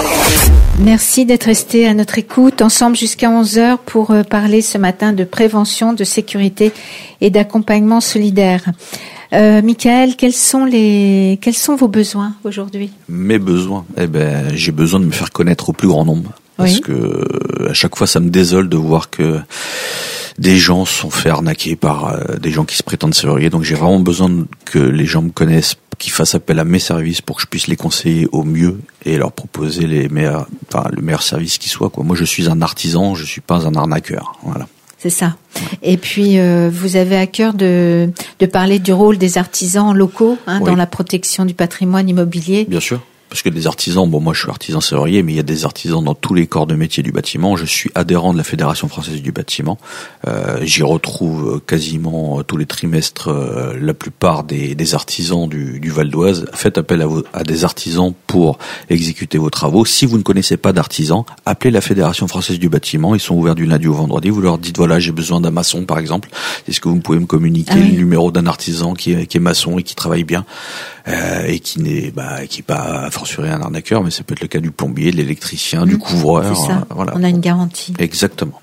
Merci d'être resté à notre écoute ensemble jusqu'à onze heures pour euh, parler ce matin de prévention, de sécurité et d'accompagnement solidaire. Euh, Michael, quels sont les quels sont vos besoins aujourd'hui? Mes besoins, eh ben, j'ai besoin de me faire connaître au plus grand nombre. Parce Oui. que euh, à chaque fois, ça me désole de voir que des gens sont fait arnaquer par euh, des gens qui se prétendent serruriers. Donc j'ai vraiment besoin de- que les gens me connaissent, qu'ils fassent appel à mes services pour que je puisse les conseiller au mieux et leur proposer les meilleurs, enfin, le meilleur service qui soit, quoi. Moi, je suis un artisan, je suis pas un arnaqueur. Voilà. C'est ça. Et puis euh, vous avez à cœur de de parler du rôle des artisans locaux hein, Oui. dans la protection du patrimoine immobilier. Bien sûr. Parce que des artisans, bon, moi je suis artisan serrurier, mais il y a des artisans dans tous les corps de métier du bâtiment. Je suis adhérent de la Fédération française du bâtiment. Euh, j'y retrouve quasiment tous les trimestres euh, la plupart des, des artisans du, du Val d'Oise. Faites appel à, vos, à des artisans pour exécuter vos travaux. Si vous ne connaissez pas d'artisans, appelez la Fédération française du bâtiment. Ils sont ouverts du lundi au vendredi. Vous leur dites, voilà, j'ai besoin d'un maçon, par exemple. Est-ce que vous pouvez me communiquer Ah oui. le numéro d'un artisan qui est, qui est maçon et qui travaille bien euh, et qui n'est bah, qui est pas fortiori un arnaqueur, mais ça peut être le cas du plombier, de l'électricien, du Mmh, couvreur. c'est ça. euh, voilà. On a une garantie. Exactement.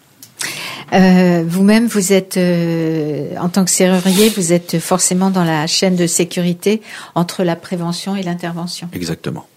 Euh, vous-même, vous êtes euh, en tant que serrurier, vous êtes forcément dans la chaîne de sécurité entre la prévention et l'intervention. Exactement.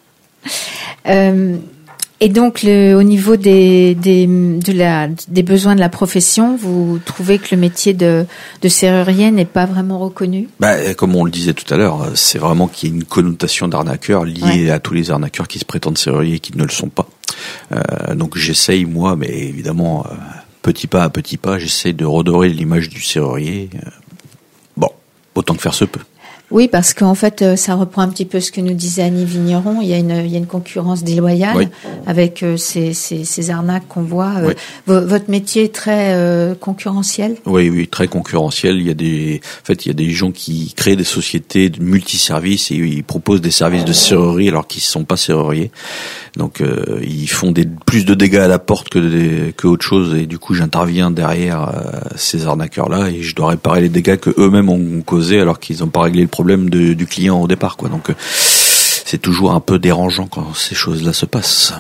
Euh, et donc, le, au niveau des, des, de la, des besoins de la profession, vous trouvez que le métier de, de serrurier n'est pas vraiment reconnu? Bah, comme on le disait tout à l'heure, c'est vraiment qu'il y a une connotation d'arnaqueur liée Ouais. à tous les arnaqueurs qui se prétendent serruriers et qui ne le sont pas. Euh, donc j'essaye, moi, mais évidemment, euh, petit pas à petit pas, j'essaye de redorer l'image du serrurier. Euh, bon, autant que faire se peut. Oui, parce qu'en fait, euh, ça reprend un petit peu ce que nous disait Annie Vigneron. Il y a une, il y a une concurrence déloyale Oui. avec euh, ces, ces, ces arnaques qu'on voit. Euh, Oui. vo- votre métier est très euh, concurrentiel. Oui, oui, très concurrentiel. Il y a des, en fait, il y a des gens qui créent des sociétés de multiservices et ils proposent des services de serrurerie alors qu'ils ne sont pas serruriers. Donc, euh, ils font des, plus de dégâts à la porte que des, que autre chose. Et du coup, j'interviens derrière euh, ces arnaqueurs-là et je dois réparer les dégâts que eux-mêmes ont causés alors qu'ils n'ont pas réglé le problème de, du client au départ, quoi. Donc, euh, c'est toujours un peu dérangeant quand ces choses-là se passent.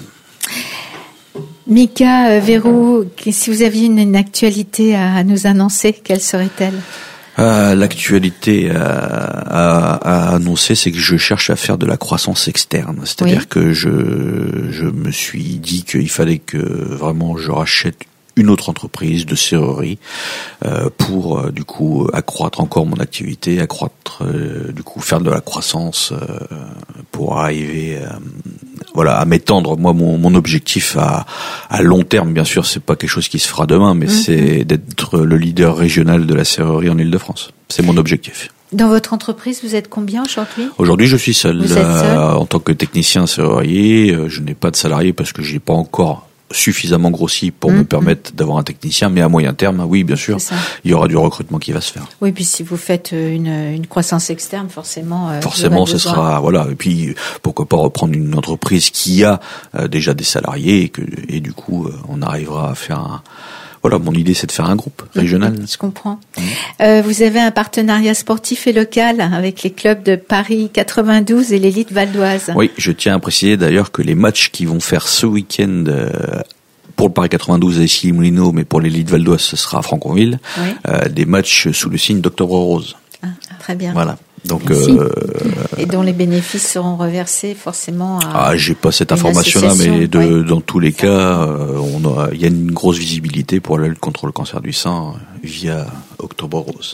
Mika euh, Verrou, que- si vous aviez une, une actualité à, à nous annoncer, quelle serait-elle? Euh, L'actualité à, à, à annoncer, c'est que je cherche à faire de la croissance externe. C'est-à-dire Oui. que je, je me suis dit qu'il fallait que vraiment je rachète une autre entreprise de serrurerie euh, pour euh, du coup accroître encore mon activité, accroître euh, du coup faire de la croissance euh, pour arriver euh, voilà à m'étendre. Moi mon, mon objectif à, à long terme, bien sûr, c'est pas quelque chose qui se fera demain, mais Mm-hmm. c'est d'être le leader régional de la serrurerie en Île-de-France. C'est mon objectif. Dans votre entreprise, vous êtes combien aujourd'hui? Aujourd'hui, je suis seul. Vous êtes seul Euh, en tant que technicien serrurier, euh, je n'ai pas de salarié parce que j'ai pas encore suffisamment grossi pour Mmh, me permettre d'avoir un technicien, mais à moyen terme, oui, bien sûr, C'est ça. il y aura du recrutement qui va se faire. Oui, puis si vous faites euh, une, une croissance externe, forcément, euh, Forcément, vous aurez ce besoin. sera voilà. Et puis, pourquoi pas reprendre une entreprise qui a euh, déjà des salariés et que et du coup, euh, on arrivera à faire un voilà, mon idée, c'est de faire un groupe régional. Je comprends. Mmh. Euh, vous avez un partenariat sportif et local avec les clubs de Paris quatre-vingt-douze et l'élite valdoise. Oui, je tiens à préciser d'ailleurs que les matchs qui vont faire ce week-end euh, pour le Paris quatre-vingt-douze à Issy-les-Moulineaux, mais pour l'élite valdoise, ce sera à Franconville, oui. euh, des matchs sous le signe d'Octobre Rose. Ah, très bien. Voilà. Donc, euh, et dont les bénéfices seront reversés forcément à. Ah, j'ai pas cette information-là, mais de, oui. dans tous les cas, euh, on a, il y a une grosse visibilité pour la lutte contre le cancer du sein via Octobre Rose.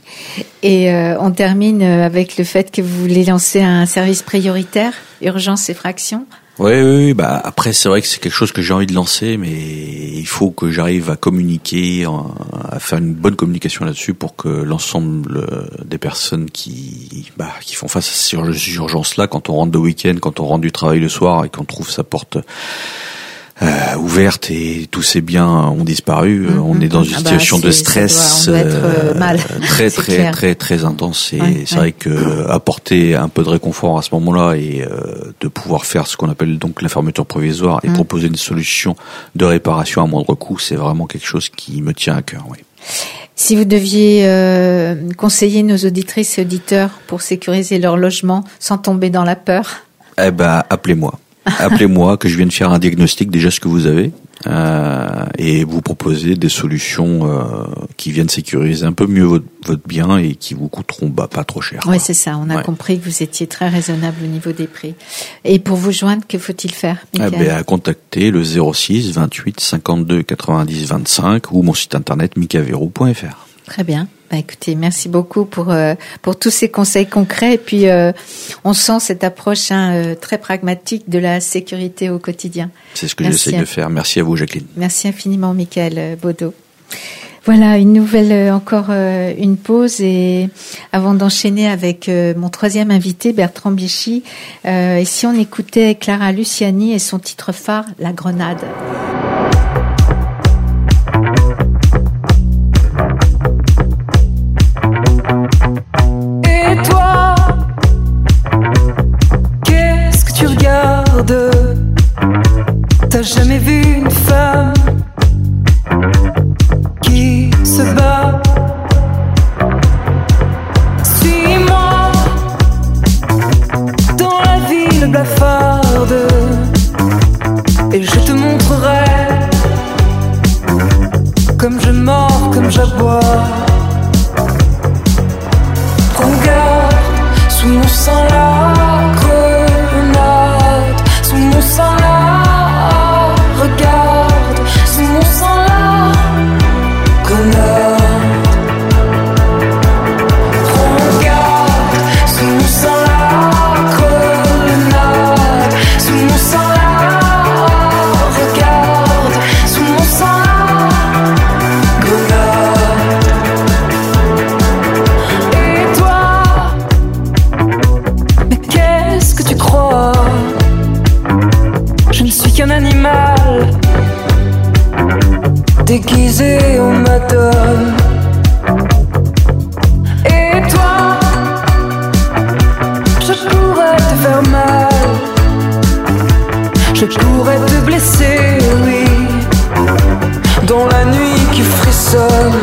Et euh, on termine avec le fait que vous voulez lancer un service prioritaire, urgence et fraction. Oui, oui, bah après c'est vrai que c'est quelque chose que j'ai envie de lancer, mais il faut que j'arrive à communiquer, à faire une bonne communication là-dessus pour que l'ensemble des personnes qui, bah, qui font face à ces urgences-là, quand on rentre de week-end, quand on rentre du travail le soir et qu'on trouve sa porte Euh, ouverte et tous ces biens ont disparu, mmh, on est dans une situation ah bah, de stress doit, être, euh, mal. très très clair. très très intense et ouais, c'est ouais. vrai que apporter un peu de réconfort à ce moment-là et euh, de pouvoir faire ce qu'on appelle donc la fermeture provisoire et mmh. proposer une solution de réparation à moindre coût, c'est vraiment quelque chose qui me tient à cœur. Oui. Si vous deviez euh, conseiller nos auditrices et auditeurs pour sécuriser leur logement sans tomber dans la peur, eh ben appelez-moi. Appelez-moi, que je vienne faire un diagnostic, déjà ce que vous avez, euh, et vous proposer des solutions euh, qui viennent sécuriser un peu mieux votre, votre bien et qui vous coûteront bah, pas trop cher. Oui, c'est ça. On a ouais. compris que vous étiez très raisonnable au niveau des prix. Et pour vous joindre, que faut-il faire, Michael ? Eh ben, à contacter le zéro six vingt-huit cinquante-deux quatre-vingt-dix vingt-cinq ou mon site internet micavero point f r. Très bien. Bah, écoutez, merci beaucoup pour euh, pour tous ces conseils concrets. Et puis, euh, on sent cette approche hein, euh, très pragmatique de la sécurité au quotidien. C'est ce que merci j'essaie à... de faire. Merci à vous, Jacqueline. Merci infiniment, Michael Baudot. Voilà, une nouvelle, euh, encore euh, une pause. Et avant d'enchaîner avec euh, mon troisième invité, Bertrand Biéchy, euh, et si on écoutait Clara Luciani et son titre phare, La Grenade. Et toi, qu'est-ce que tu regardes? T'as jamais vu une femme qui se bat? Suis-moi dans la ville blafarde et je te montrerai comme je mords, comme j'aboie. Prends garde, sous mon sang la grenade, sous mon sang la regarde, sous mon sang la grenade. Prends garde, sous mon sang la grenade, sous mon sang la regarde, sous mon sang la grenade. Et toi, mais qu'est-ce que tu crois? Je ne suis qu'un animal déguisé en madone. Et toi, je pourrais te faire mal, je pourrais te blesser, oui, dans la nuit qui frissonne.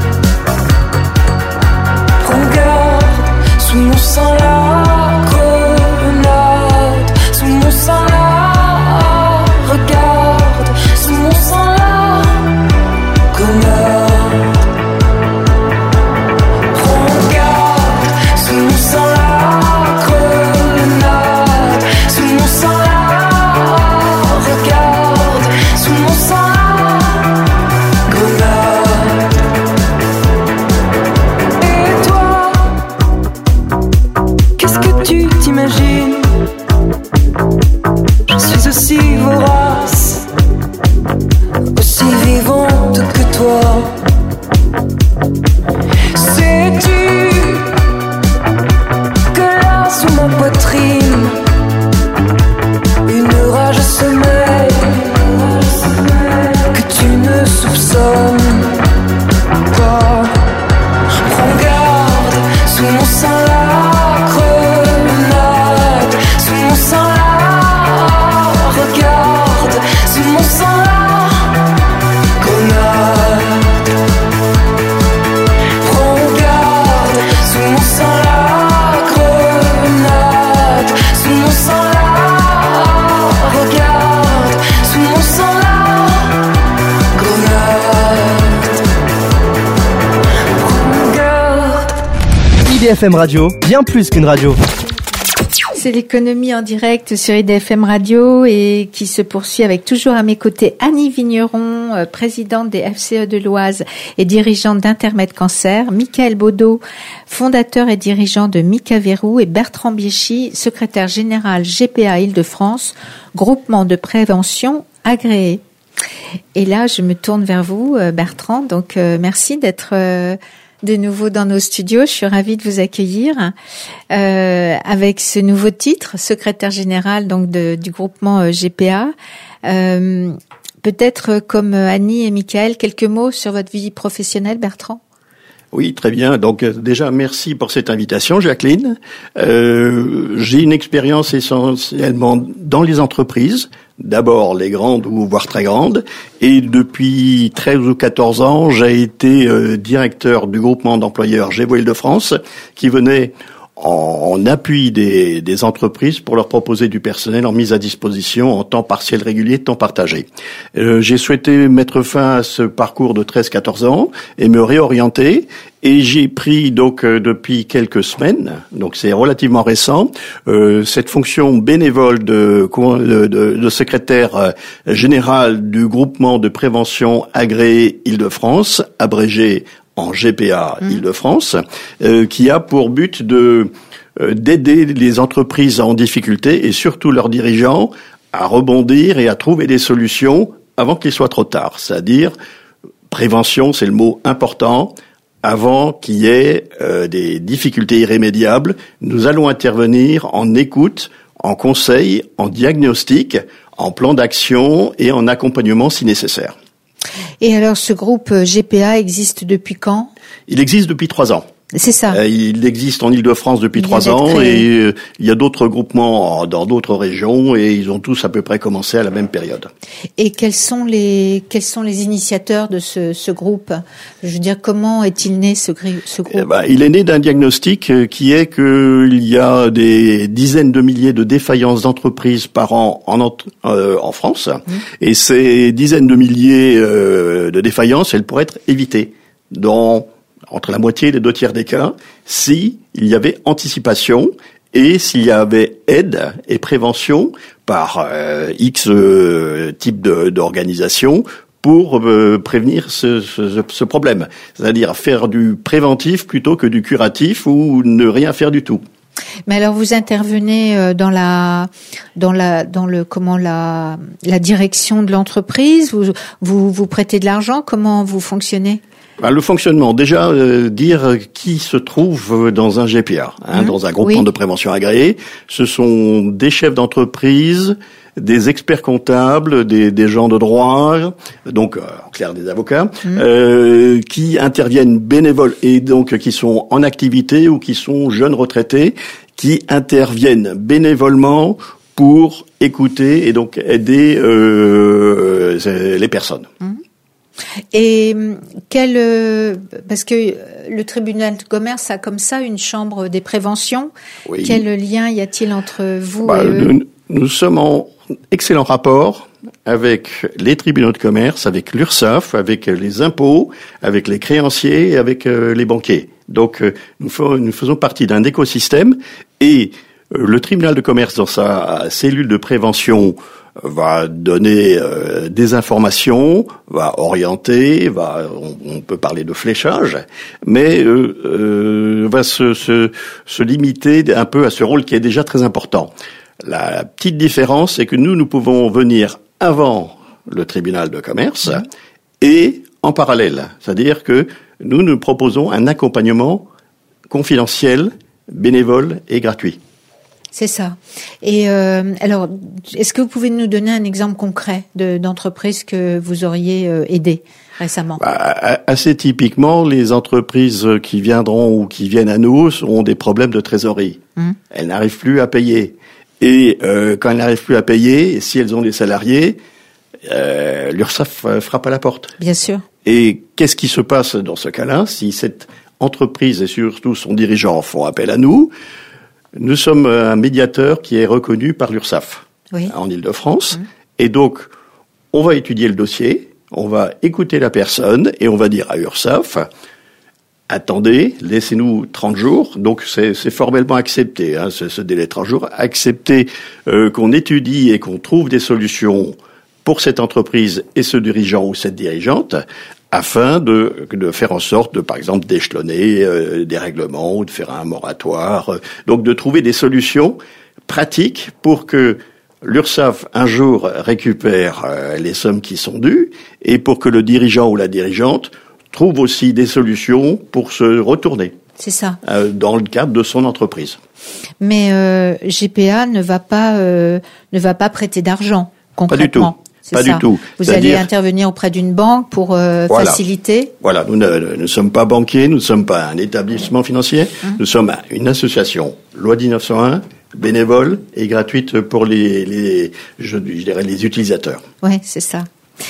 Prends garde, sous mon sang la grenade, sous mon sang la regarde, sous mon sang la grenade. Prends garde, sous mon sang la grenade, sous mon sang la regarde, sous mon sang la grenade. Et toi, qu'est-ce que tu t'imagines? Je suis aussi vorace, aussi vivante que toi. Sais-tu que là sous ma poitrine une rage sommeille que tu ne soupçonnes pas? Prends garde, sous mon sang la grenade, sous mon sang la regarde, D F M Radio, bien plus qu'une radio. C'est l'économie en direct sur I D F M Radio et qui se poursuit avec toujours à mes côtés Annie Vigneron, euh, présidente des F C E de l'Oise et dirigeante d'Intermed Cancer, Michael Baudot, fondateur et dirigeant de Micaverou et Bertrand Biéchy, secrétaire général G P A Île-de-France, groupement de prévention agréé. Et là, je me tourne vers vous, euh, Bertrand. Donc, euh, merci d'être euh, de nouveau dans nos studios. Je suis ravie de vous accueillir euh, avec ce nouveau titre, secrétaire général donc de, du groupement euh, G P A. Euh, peut-être comme Annie et Michael, quelques mots sur votre vie professionnelle, Bertrand. Oui, très bien. Donc euh, déjà, merci pour cette invitation, Jacqueline. Euh, j'ai une expérience essentiellement dans les entreprises, d'abord les grandes ou voire très grandes, et depuis treize ou quatorze ans, j'ai été euh, directeur du groupement d'employeurs Gévo Île-de-France, qui venait en appui des, des entreprises pour leur proposer du personnel en mise à disposition en temps partiel régulier, temps partagé. Euh, j'ai souhaité mettre fin à ce parcours de treize à quatorze ans et me réorienter. Et j'ai pris donc euh, depuis quelques semaines, donc c'est relativement récent, euh, cette fonction bénévole de, de, de, de secrétaire euh, général du groupement de prévention agréé Île-de-France, abrégé en G P A mmh. Île-de-France, euh, qui a pour but de euh, d'aider les entreprises en difficulté et surtout leurs dirigeants à rebondir et à trouver des solutions avant qu'il soit trop tard. C'est-à-dire, prévention, c'est le mot important. Avant qu'il y ait euh, des difficultés irrémédiables, nous allons intervenir en écoute, en conseil, en diagnostic, en plan d'action et en accompagnement si nécessaire. Et alors, ce groupe G P A existe depuis quand ? Il existe depuis trois ans. C'est ça. Euh, il existe en Île-de-France depuis il trois ans créé. et euh, il y a d'autres groupements dans d'autres régions et ils ont tous à peu près commencé à la même période. Et quels sont les quels sont les initiateurs de ce, ce groupe ? Je veux dire, comment est-il né ce, ce groupe ? Eh ben, il est né d'un diagnostic qui est qu'il y a des dizaines de milliers de défaillances d'entreprises par an en euh, en France mmh. et ces dizaines de milliers euh, de défaillances, elles pourraient être évitées dans entre la moitié et les deux tiers des cas, si il y avait anticipation et s'il y avait aide et prévention par euh, X euh, type de, d'organisation pour euh, prévenir ce, ce, ce problème. C'est-à-dire faire du préventif plutôt que du curatif ou ne rien faire du tout. Mais alors vous intervenez dans la dans la dans le comment la la direction de l'entreprise, vous vous vous prêtez de l'argent, comment vous fonctionnez ? Ben, le fonctionnement, déjà euh, dire qui se trouve dans un G P A, hein, mmh, dans un groupement oui. de prévention agréé, ce sont des chefs d'entreprise, des experts comptables, des, des gens de droit, donc euh, en clair des avocats, mmh. euh, qui interviennent bénévoles et donc qui sont en activité ou qui sont jeunes retraités, qui interviennent bénévolement pour écouter et donc aider euh, les personnes. Mmh. Et quel parce que le tribunal de commerce a comme ça une chambre des préventions. Oui. Quel lien y a-t-il entre vous bah, et eux ? nous, nous sommes en excellent rapport avec les tribunaux de commerce, avec l'URSSAF, avec les impôts, avec les créanciers et avec euh, les banquiers. Donc euh, nous, f- nous faisons partie d'un écosystème et euh, le tribunal de commerce dans sa cellule de prévention va donner euh, des informations, va orienter, va on, on peut parler de fléchage, mais euh, euh, va se, se, se limiter un peu à ce rôle qui est déjà très important. La petite différence, c'est que nous, nous pouvons venir avant le tribunal de commerce mmh. et en parallèle, c'est-à-dire que nous nous proposons un accompagnement confidentiel, bénévole et gratuit. C'est ça. Et euh, alors, est-ce que vous pouvez nous donner un exemple concret de, d'entreprise que vous auriez euh, aidé récemment ? Bah, assez typiquement, les entreprises qui viendront ou qui viennent à nous auront des problèmes de trésorerie. Mmh. Elles n'arrivent plus à payer. Et euh, quand elles n'arrivent plus à payer, si elles ont des salariés, euh, l'URSSAF frappe à la porte. Bien sûr. Et qu'est-ce qui se passe dans ce cas-là si cette entreprise et surtout son dirigeant font appel à nous ? Nous sommes un médiateur qui est reconnu par l'URSSAF oui. en Île-de-France. Mmh. Et donc, on va étudier le dossier, on va écouter la personne et on va dire à l'URSSAF, attendez, laissez-nous trente jours. Donc c'est, c'est formellement accepté, hein, ce, ce délai de trente jours. Accepter euh, qu'on étudie et qu'on trouve des solutions pour cette entreprise et ce dirigeant ou cette dirigeante, afin de, de faire en sorte de, par exemple, d'échelonner euh, des règlements ou de faire un moratoire. Euh, donc de trouver des solutions pratiques pour que l'URSSAF un jour récupère euh, les sommes qui sont dues et pour que le dirigeant ou la dirigeante trouve aussi des solutions pour se retourner. C'est ça. Euh, dans le cadre de son entreprise. Mais euh, G P A ne va pas euh, ne va pas prêter d'argent concrètement. Pas du tout. C'est pas ça. du tout. Vous C'est-à-dire... allez intervenir auprès d'une banque pour euh, voilà. faciliter. Voilà, nous ne, ne sommes pas banquiers, nous ne sommes pas un établissement financier, hum. nous sommes une association. Loi dix-neuf cent un, bénévole et gratuite pour les, les je, je dirais les utilisateurs. Oui, c'est ça.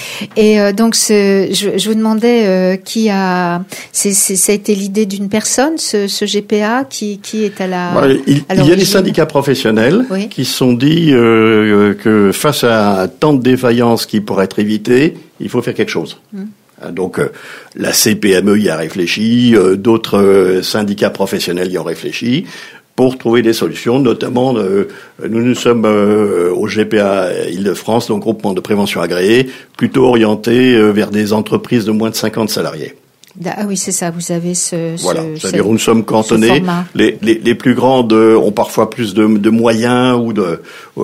Et euh, donc, ce, je, je vous demandais euh, qui a, c'est, c'est, ça a été l'idée d'une personne, ce, ce G P A, qui, qui est à la. Voilà, il, à il y a des syndicats professionnels oui. qui se sont dit euh, que face à tant de défaillances qui pourraient être évitées, il faut faire quelque chose. Hum. Donc euh, la C P M E y a réfléchi, euh, d'autres euh, syndicats professionnels y ont réfléchi. Pour trouver des solutions, notamment, euh, nous nous sommes euh, au G P A Île-de-France, donc groupement de prévention agréé, plutôt orienté euh, vers des entreprises de moins de cinquante salariés. Ah oui, c'est ça, vous avez ce... Voilà, ce, c'est-à-dire où nous sommes cantonnés. Les, les, les plus grandes ont parfois plus de, de moyens ou de...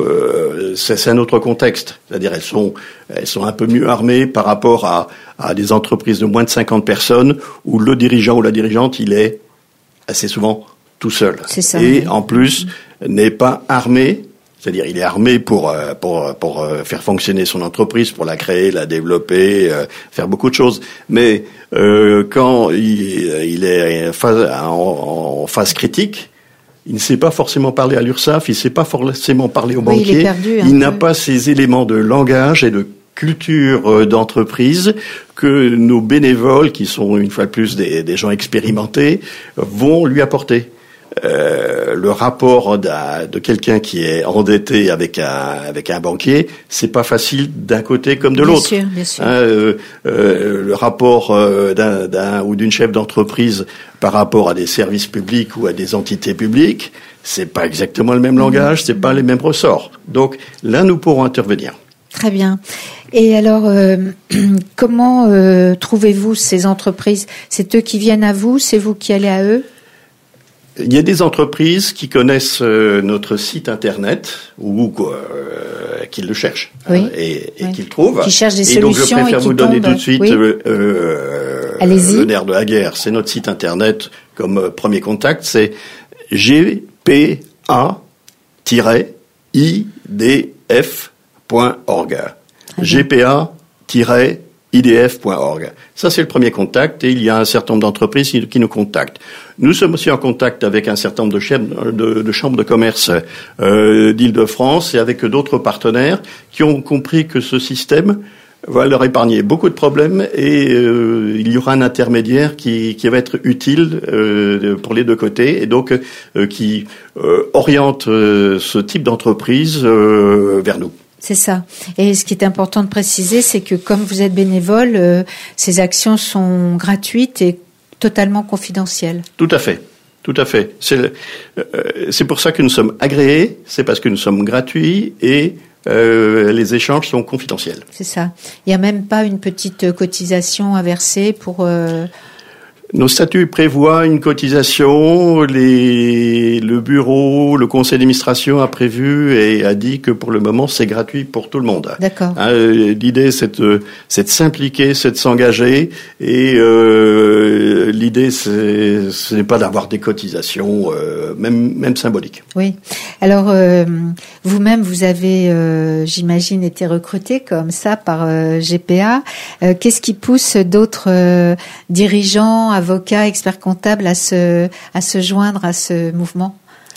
Euh, c'est, c'est un autre contexte. C'est-à-dire elles sont, elles sont un peu mieux armées par rapport à, à des entreprises de moins de cinquante personnes où le dirigeant ou la dirigeante, il est assez souvent tout seul. C'est ça, et oui. en plus n'est pas armé, c'est-à-dire il est armé pour pour pour faire fonctionner son entreprise, pour la créer, la développer, euh, faire beaucoup de choses. Mais euh, quand il, il est phase, en, en phase critique, il ne sait pas forcément parler à l'URSSAF, il ne sait pas forcément parler au oui, banquier, il, est perdu, il hein, n'a peu. pas ces éléments de langage et de culture d'entreprise que nos bénévoles, qui sont une fois de plus des, des gens expérimentés, vont lui apporter. Euh, le rapport d'un, de quelqu'un qui est endetté avec un avec un banquier, c'est pas facile d'un côté comme de bien l'autre. Sûr, bien sûr. Hein, euh, euh, le rapport euh, d'un, d'un ou d'une chef d'entreprise par rapport à des services publics ou à des entités publiques, c'est pas exactement le même langage, c'est pas les mêmes ressorts. Donc là, nous pourrons intervenir. Très bien. Et alors, euh, comment euh, trouvez-vous ces entreprises ? C'est eux qui viennent à vous ? C'est vous qui allez à eux ? Il y a des entreprises qui connaissent euh, notre site internet ou euh, qui le cherchent oui. hein, et, et oui. qui le trouvent. Qui cherchent des et solutions donc je préfère et qui vous donner tombent. tout de suite oui. euh, euh, le nerf de la guerre. C'est notre site internet comme euh, premier contact. C'est g p a tiret i d f point org. g p a tiret i d f point org. Ça, c'est le premier contact et il y a un certain nombre d'entreprises qui nous contactent. Nous sommes aussi en contact avec un certain nombre de, chambres de, de, chambres de commerce euh, d'Île-de-France et avec d'autres partenaires qui ont compris que ce système va leur épargner beaucoup de problèmes et euh, il y aura un intermédiaire qui, qui va être utile euh, pour les deux côtés et donc euh, qui euh, oriente euh, ce type d'entreprise euh, vers nous. C'est ça. Et ce qui est important de préciser, c'est que comme vous êtes bénévole, euh, ces actions sont gratuites et totalement confidentielles. Tout à fait. Tout à fait. C'est, le, euh, c'est pour ça que nous sommes agréés, c'est parce que nous sommes gratuits et euh, les échanges sont confidentiels. C'est ça. Il n'y a même pas une petite cotisation à verser pour... Euh... Nos statuts prévoient une cotisation, les, le bureau, le conseil d'administration a prévu et a dit que pour le moment c'est gratuit pour tout le monde. D'accord. Hein, l'idée c'est de, c'est de s'impliquer, c'est de s'engager et euh, l'idée c'est, ce n'est pas d'avoir des cotisations, euh, même, même symboliques. Oui. Alors euh, vous-même vous avez, euh, j'imagine, été recruté comme ça par euh, G P A. Euh, qu'est-ce qui pousse d'autres euh, dirigeants, avocats, experts comptables à se, à se joindre à ce mouvement ?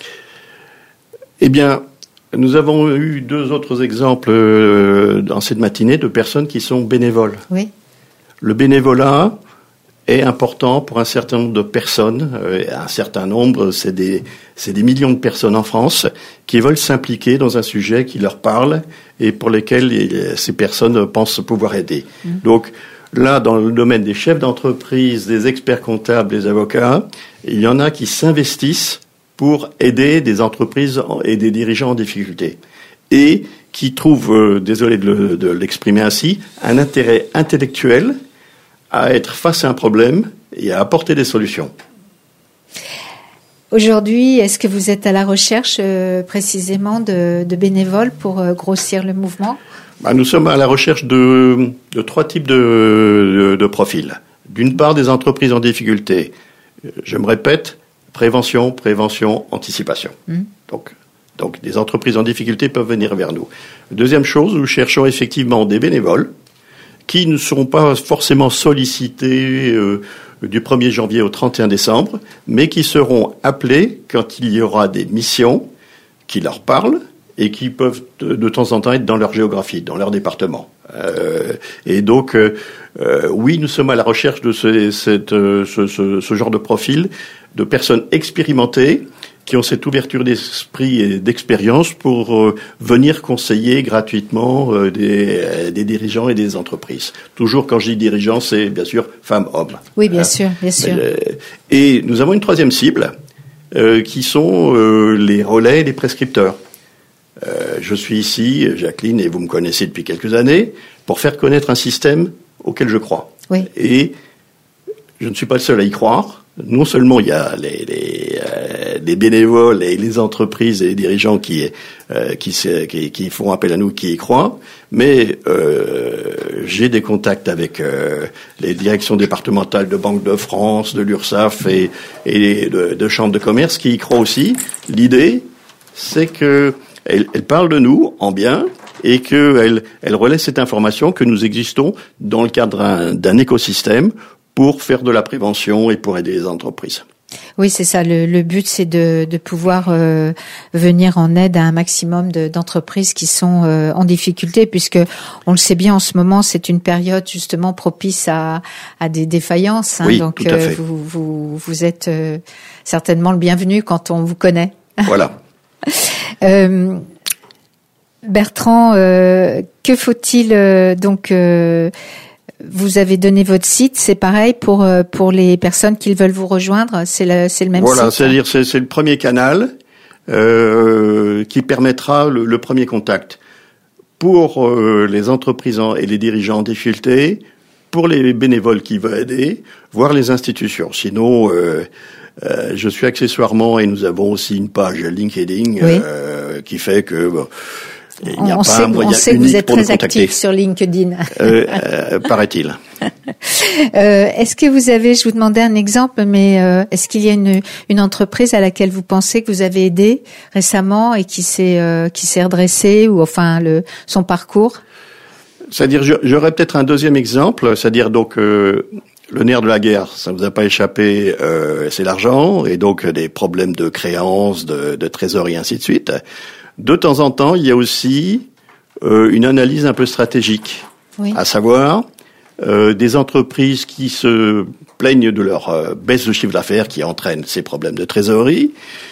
Eh bien, nous avons eu deux autres exemples euh, dans cette matinée de personnes qui sont bénévoles. Oui. Le bénévolat est important pour un certain nombre de personnes. Euh, un certain nombre, c'est des, c'est des millions de personnes en France qui veulent s'impliquer dans un sujet qui leur parle et pour lesquels ces personnes pensent pouvoir aider. Mmh. Donc, Là, dans le domaine des chefs d'entreprise, des experts comptables, des avocats, il y en a qui s'investissent pour aider des entreprises et des dirigeants en difficulté. Et qui trouvent, euh, désolé de, le, de l'exprimer ainsi, un intérêt intellectuel à être face à un problème et à apporter des solutions. Aujourd'hui, est-ce que vous êtes à la recherche euh, précisément de, de bénévoles pour euh, grossir le mouvement ? Bah, nous sommes à la recherche de, de trois types de, de, de profils. D'une part, des entreprises en difficulté. Je me répète, prévention, prévention, anticipation. Mmh. Donc, donc, des entreprises en difficulté peuvent venir vers nous. Deuxième chose, nous cherchons effectivement des bénévoles qui ne seront pas forcément sollicités euh, du premier janvier au trente et un décembre, mais qui seront appelés quand il y aura des missions qui leur parlent et qui peuvent de, de temps en temps être dans leur géographie, dans leur département. Euh, et donc, euh, euh, oui, nous sommes à la recherche de ce, cette, ce, ce, ce genre de profil, de personnes expérimentées qui ont cette ouverture d'esprit et d'expérience pour euh, venir conseiller gratuitement euh, des, euh, des dirigeants et des entreprises. Toujours, quand je dis dirigeants, c'est bien sûr femmes, hommes. Oui, bien hein. sûr, bien sûr. Euh, et nous avons une troisième cible, euh, qui sont euh, les relais et les prescripteurs. Euh, je suis ici, Jacqueline, et vous me connaissez depuis quelques années, pour faire connaître un système auquel je crois. Oui. Et je ne suis pas le seul à y croire. Non seulement il y a les, les, euh, les bénévoles et les entreprises et les dirigeants qui, euh, qui, qui, qui font appel à nous, qui y croient, mais euh, j'ai des contacts avec euh, les directions départementales de Banque de France, de l'URSSAF et, et de, de chambres de commerce qui y croient aussi. L'idée, c'est que elle, elle parle de nous en bien et qu'elle elle relaie cette information que nous existons dans le cadre d'un, d'un écosystème pour faire de la prévention et pour aider les entreprises. Oui, c'est ça. Le, le but, c'est de, de pouvoir euh, venir en aide à un maximum de, d'entreprises qui sont euh, en difficulté, puisque on le sait bien en ce moment, c'est une période justement propice à, à des défaillances. Hein, oui, donc, tout à fait. Euh, vous, vous, vous êtes euh, certainement le bienvenu quand on vous connaît. Voilà. euh, Bertrand, euh, que faut-il euh, donc euh, vous avez donné votre site, c'est pareil pour pour les personnes qui veulent vous rejoindre, c'est le c'est le même voilà, site. Voilà, c'est-à-dire c'est c'est le premier canal euh, qui permettra le, le premier contact pour euh, les entreprises et les dirigeants en difficulté, pour les bénévoles qui veulent aider, voire les institutions. Sinon, euh, euh, je suis accessoirement et nous avons aussi une page LinkedIn oui. euh, qui fait que bon, il n'y a on pas sait, un moyen on sait que unique vous êtes pour très nous contacter. actif sur LinkedIn. Euh, euh, paraît-il. euh, est-ce que vous avez, je vous demandais un exemple, mais euh, est-ce qu'il y a une, une entreprise à laquelle vous pensez que vous avez aidé récemment et qui s'est euh, qui s'est redressée ou enfin le son parcours? C'est-à-dire, j'aurais peut-être un deuxième exemple, c'est-à-dire donc euh, le nerf de la guerre, ça ne vous a pas échappé, euh, c'est l'argent et donc des problèmes de créances, de, de trésorerie, ainsi de suite. De temps en temps, il y a aussi euh, une analyse un peu stratégique, oui. à savoir euh, des entreprises qui se plaignent de leur euh, baisse de chiffre d'affaires qui entraîne ces problèmes de trésorerie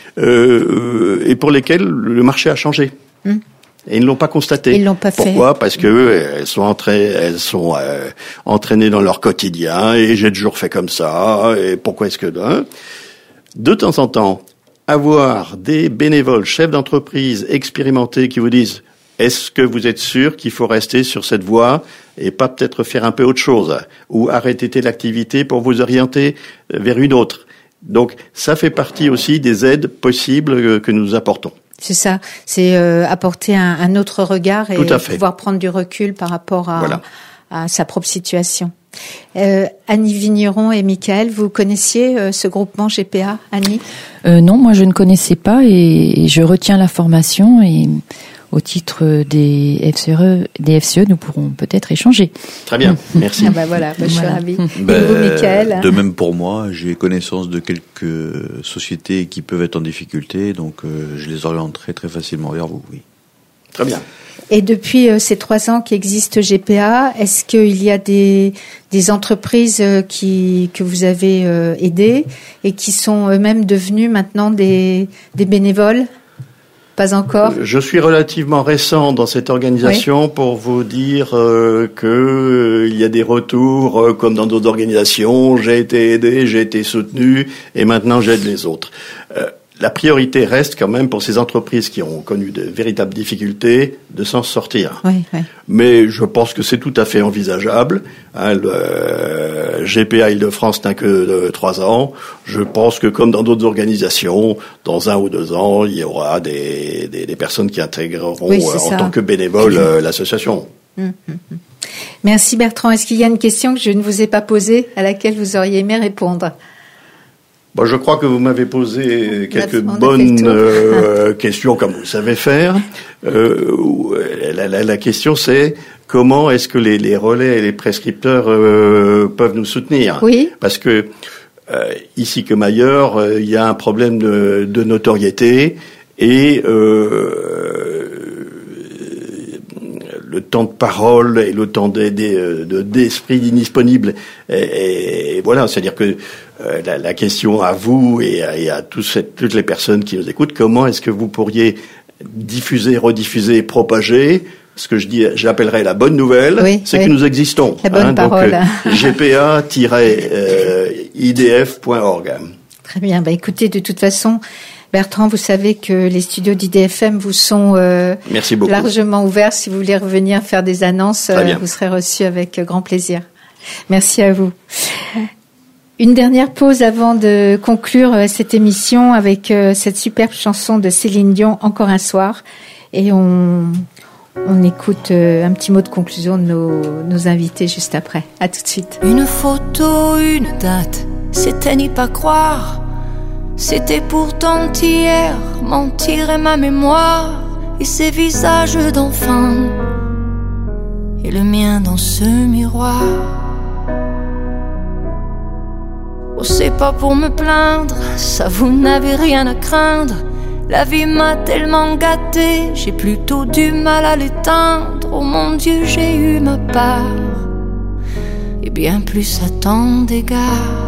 euh, et pour lesquels le marché a changé. Mmh. Et ils ne l'ont pas constaté. Ils l'ont pas fait. Pourquoi ? Parce que elles sont entraînées, elles sont euh, entraînées dans leur quotidien et j'ai toujours fait comme ça. Et pourquoi est-ce que hein ? De temps en temps, avoir des bénévoles, chefs d'entreprise expérimentés qui vous disent « Est-ce que vous êtes sûr qu'il faut rester sur cette voie et pas peut-être faire un peu autre chose ou arrêter l'activité pour vous orienter vers une autre ?» Donc, ça fait partie aussi des aides possibles que nous apportons. C'est ça, c'est euh, apporter un, un autre regard et pouvoir prendre du recul par rapport à, voilà. à sa propre situation. Euh, Annie Vigneron et Michael, vous connaissiez euh, ce groupement G P A, Annie ? euh, Non, moi je ne connaissais pas et, et je retiens la formation et au titre des F C E, des F C E, nous pourrons peut-être échanger. Très bien, merci. Ah bah voilà, bah je suis ravie. Ben, et vous, Michael ? De même pour moi, j'ai connaissance de quelques sociétés qui peuvent être en difficulté, donc euh, je les orienterai très facilement vers vous, oui. Très bien. Et depuis euh, ces trois ans qu'existe G P A, est-ce qu'il y a des, des entreprises euh, qui, que vous avez euh, aidées et qui sont eux-mêmes devenus maintenant des, des bénévoles ? Pas encore. Je suis relativement récent dans cette organisation, oui, pour vous dire euh, que euh, il y a des retours euh, comme dans d'autres organisations. J'ai été aidé, j'ai été soutenu, et maintenant j'aide les autres. Euh, La priorité reste quand même pour ces entreprises qui ont connu de véritables difficultés de s'en sortir. Oui, oui. Mais je pense que c'est tout à fait envisageable. Hein, le euh, G P A Île-de-France n'a que euh, trois ans. Je pense que comme dans d'autres organisations, dans un ou deux ans, il y aura des, des, des personnes qui intégreront oui, euh, en ça. tant que bénévoles euh, l'association. Mmh, mmh. Merci Bertrand. Est-ce qu'il y a une question que je ne vous ai pas posée à laquelle vous auriez aimé répondre ? Bon, je crois que vous m'avez posé quelques bonnes euh, questions, comme vous savez faire. Euh, la, la, la question, c'est comment est-ce que les, les relais et les prescripteurs euh, peuvent nous soutenir ? Oui. Parce que euh, ici comme ailleurs, euh, il y a un problème de, de notoriété et euh, le temps de parole et le temps de, de, de, d'esprit disponible. Et, et voilà, c'est-à-dire que euh, la, la question à vous et à, et à tous cette, toutes les personnes qui nous écoutent, comment est-ce que vous pourriez diffuser, rediffuser, propager ce que je dis, j'appellerais la bonne nouvelle, oui, c'est oui. que nous existons. La bonne hein, parole. Donc, euh, g p a tiret i d f point org. Très bien. Bah, écoutez, de toute façon, Bertrand, vous savez que les studios d'I D F M vous sont euh, Merci beaucoup. largement ouverts. Si vous voulez revenir faire des annonces, euh, vous serez reçus avec grand plaisir. Merci à vous. Une dernière pause avant de conclure cette émission avec euh, cette superbe chanson de Céline Dion, Encore un soir. Et on, on écoute euh, un petit mot de conclusion de nos, nos invités juste après. À tout de suite. Une photo, une date, c'était n'y pas croire. C'était pourtant hier, mentir est ma mémoire. Et ces visages d'enfants, et le mien dans ce miroir. Oh, c'est pas pour me plaindre, ça vous n'avez rien à craindre. La vie m'a tellement gâté, j'ai plutôt du mal à l'éteindre. Oh mon Dieu, j'ai eu ma part, et bien plus à tant d'égards.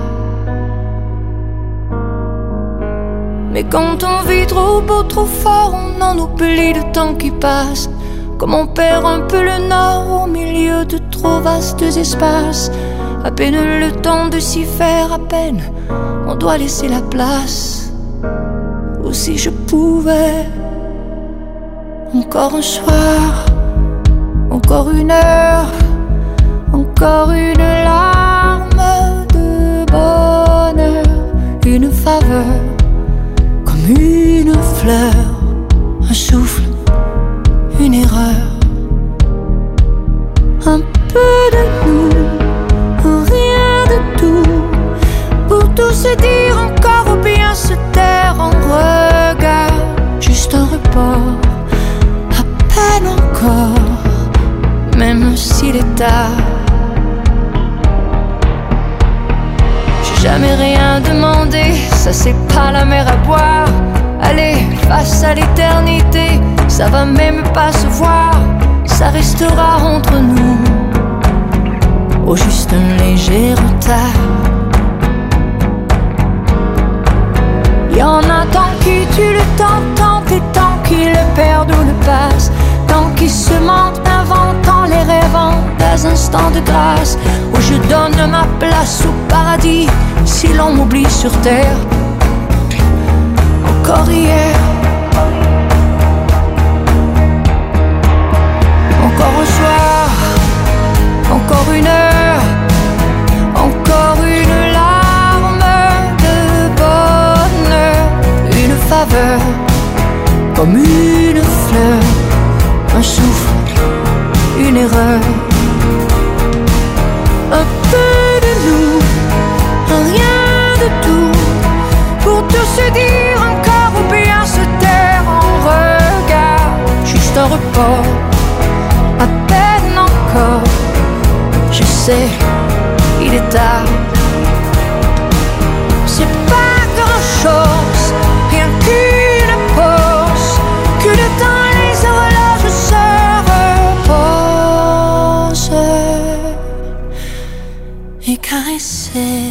Mais quand on vit trop beau, trop fort, on en oublie le temps qui passe. Comme on perd un peu le nord au milieu de trop vastes espaces. À peine le temps de s'y faire, à peine on doit laisser la place. Ou si je pouvais, encore un soir, encore une heure, encore une larme de bonheur, une faveur, comme une fleur, un souffle, une erreur, un peu de nous, rien de tout, pour tout se dire encore ou bien se taire en regard, juste un report, à peine encore, même s'il est tard. J'ai jamais rien demandé, ça c'est pas la mer à boire. Allez, face à l'éternité, ça va même pas se voir, ça restera entre nous, au juste un léger retard. Y'en a tant qui tuent le temps, tant et tant qui le perdent ou le passent, tant qui se mentent, inventant les rêvant des instants de grâce, où je donne ma place au paradis, si l'on m'oublie sur terre. Encore hier, encore un soir, encore une heure, encore une larme de bonheur, une faveur, comme une fleur, un souffle, une erreur, un peu de nous, un rien de tout, pour tout se dire encore ou bien se taire en regard, juste un report, à peine encore, je sais, il est tard. C'est pas grand chose, rien qu'une pause, que le temps les horloges se reposent et caresser,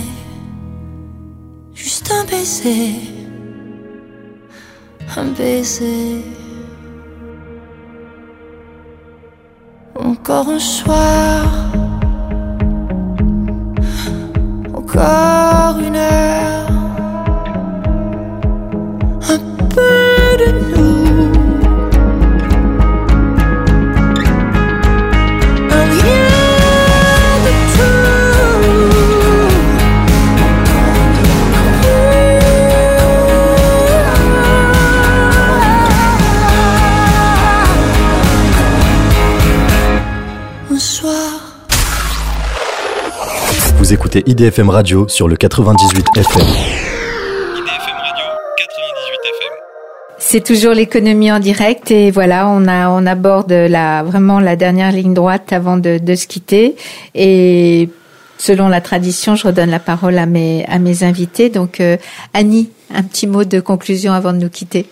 juste un baiser, un baiser. Encore un soir, encore une heure, un peu de nous, un rien de tout. Un soir. Vous écoutez I D F M Radio sur le quatre-vingt-dix-huit F M. C'est toujours l'économie en direct et voilà, on a on aborde la vraiment la dernière ligne droite avant de, de se quitter et selon la tradition, je redonne la parole à mes à mes invités. Donc euh, Annie, un petit mot de conclusion avant de nous quitter.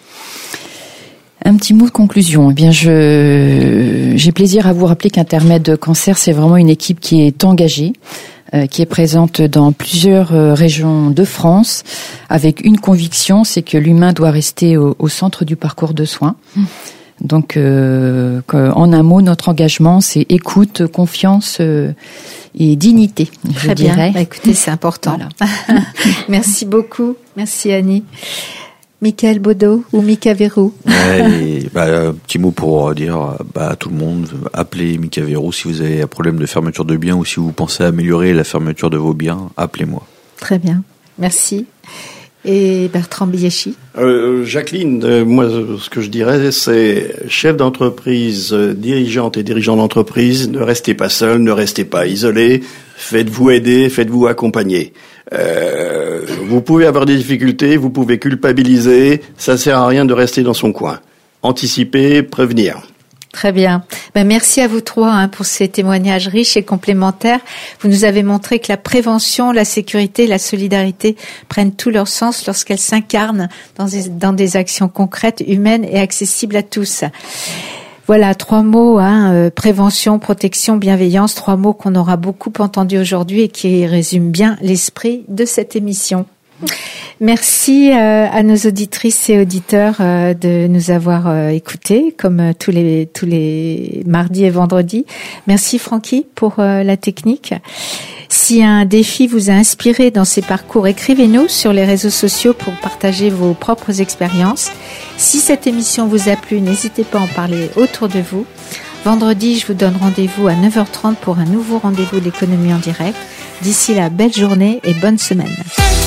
Un petit mot de conclusion. Eh bien, je j'ai plaisir à vous rappeler qu'Intermed Cancer, c'est vraiment une équipe qui est engagée, euh, qui est présente dans plusieurs euh, régions de France, avec une conviction, c'est que l'humain doit rester au, au centre du parcours de soins. Mmh. Donc, euh, en un mot, notre engagement, c'est écoute, confiance euh, et dignité. Très je bien. dirais. Bah, écoutez, c'est important. Voilà. Merci beaucoup. Merci Annie. Michael Baudot ou Mika Verrou. Ouais, bah, un petit mot pour dire bah, à tout le monde, appelez Mika Verrou si vous avez un problème de fermeture de biens ou si vous pensez améliorer la fermeture de vos biens, appelez-moi. Très bien, merci. Et Bertrand Biéchi. Euh, Jacqueline, euh, moi, ce que je dirais, c'est chef d'entreprise, euh, dirigeante et dirigeant d'entreprise, ne restez pas seul, ne restez pas isolé, faites-vous aider, faites-vous accompagner. Euh, vous pouvez avoir des difficultés, vous pouvez culpabiliser, ça sert à rien de rester dans son coin. Anticiper, prévenir. Très bien. Ben, merci à vous trois hein, pour ces témoignages riches et complémentaires. Vous nous avez montré que la prévention, la sécurité, la solidarité prennent tout leur sens lorsqu'elles s'incarnent dans des, dans des actions concrètes, humaines et accessibles à tous. Voilà, trois mots, hein, euh, prévention, protection, bienveillance, trois mots qu'on aura beaucoup entendus aujourd'hui et qui résument bien l'esprit de cette émission. Merci euh, à nos auditrices et auditeurs euh, de nous avoir euh, écoutés comme euh, tous les tous les mardis et vendredis. Merci Francky pour euh, la technique. Si un défi vous a inspiré dans ces parcours, écrivez-nous sur les réseaux sociaux pour partager vos propres expériences. Si cette émission vous a plu, n'hésitez pas à en parler autour de vous. Vendredi, je vous donne rendez-vous à neuf heures trente pour un nouveau rendez-vous d'économie en direct. D'ici là, belle journée et bonne semaine.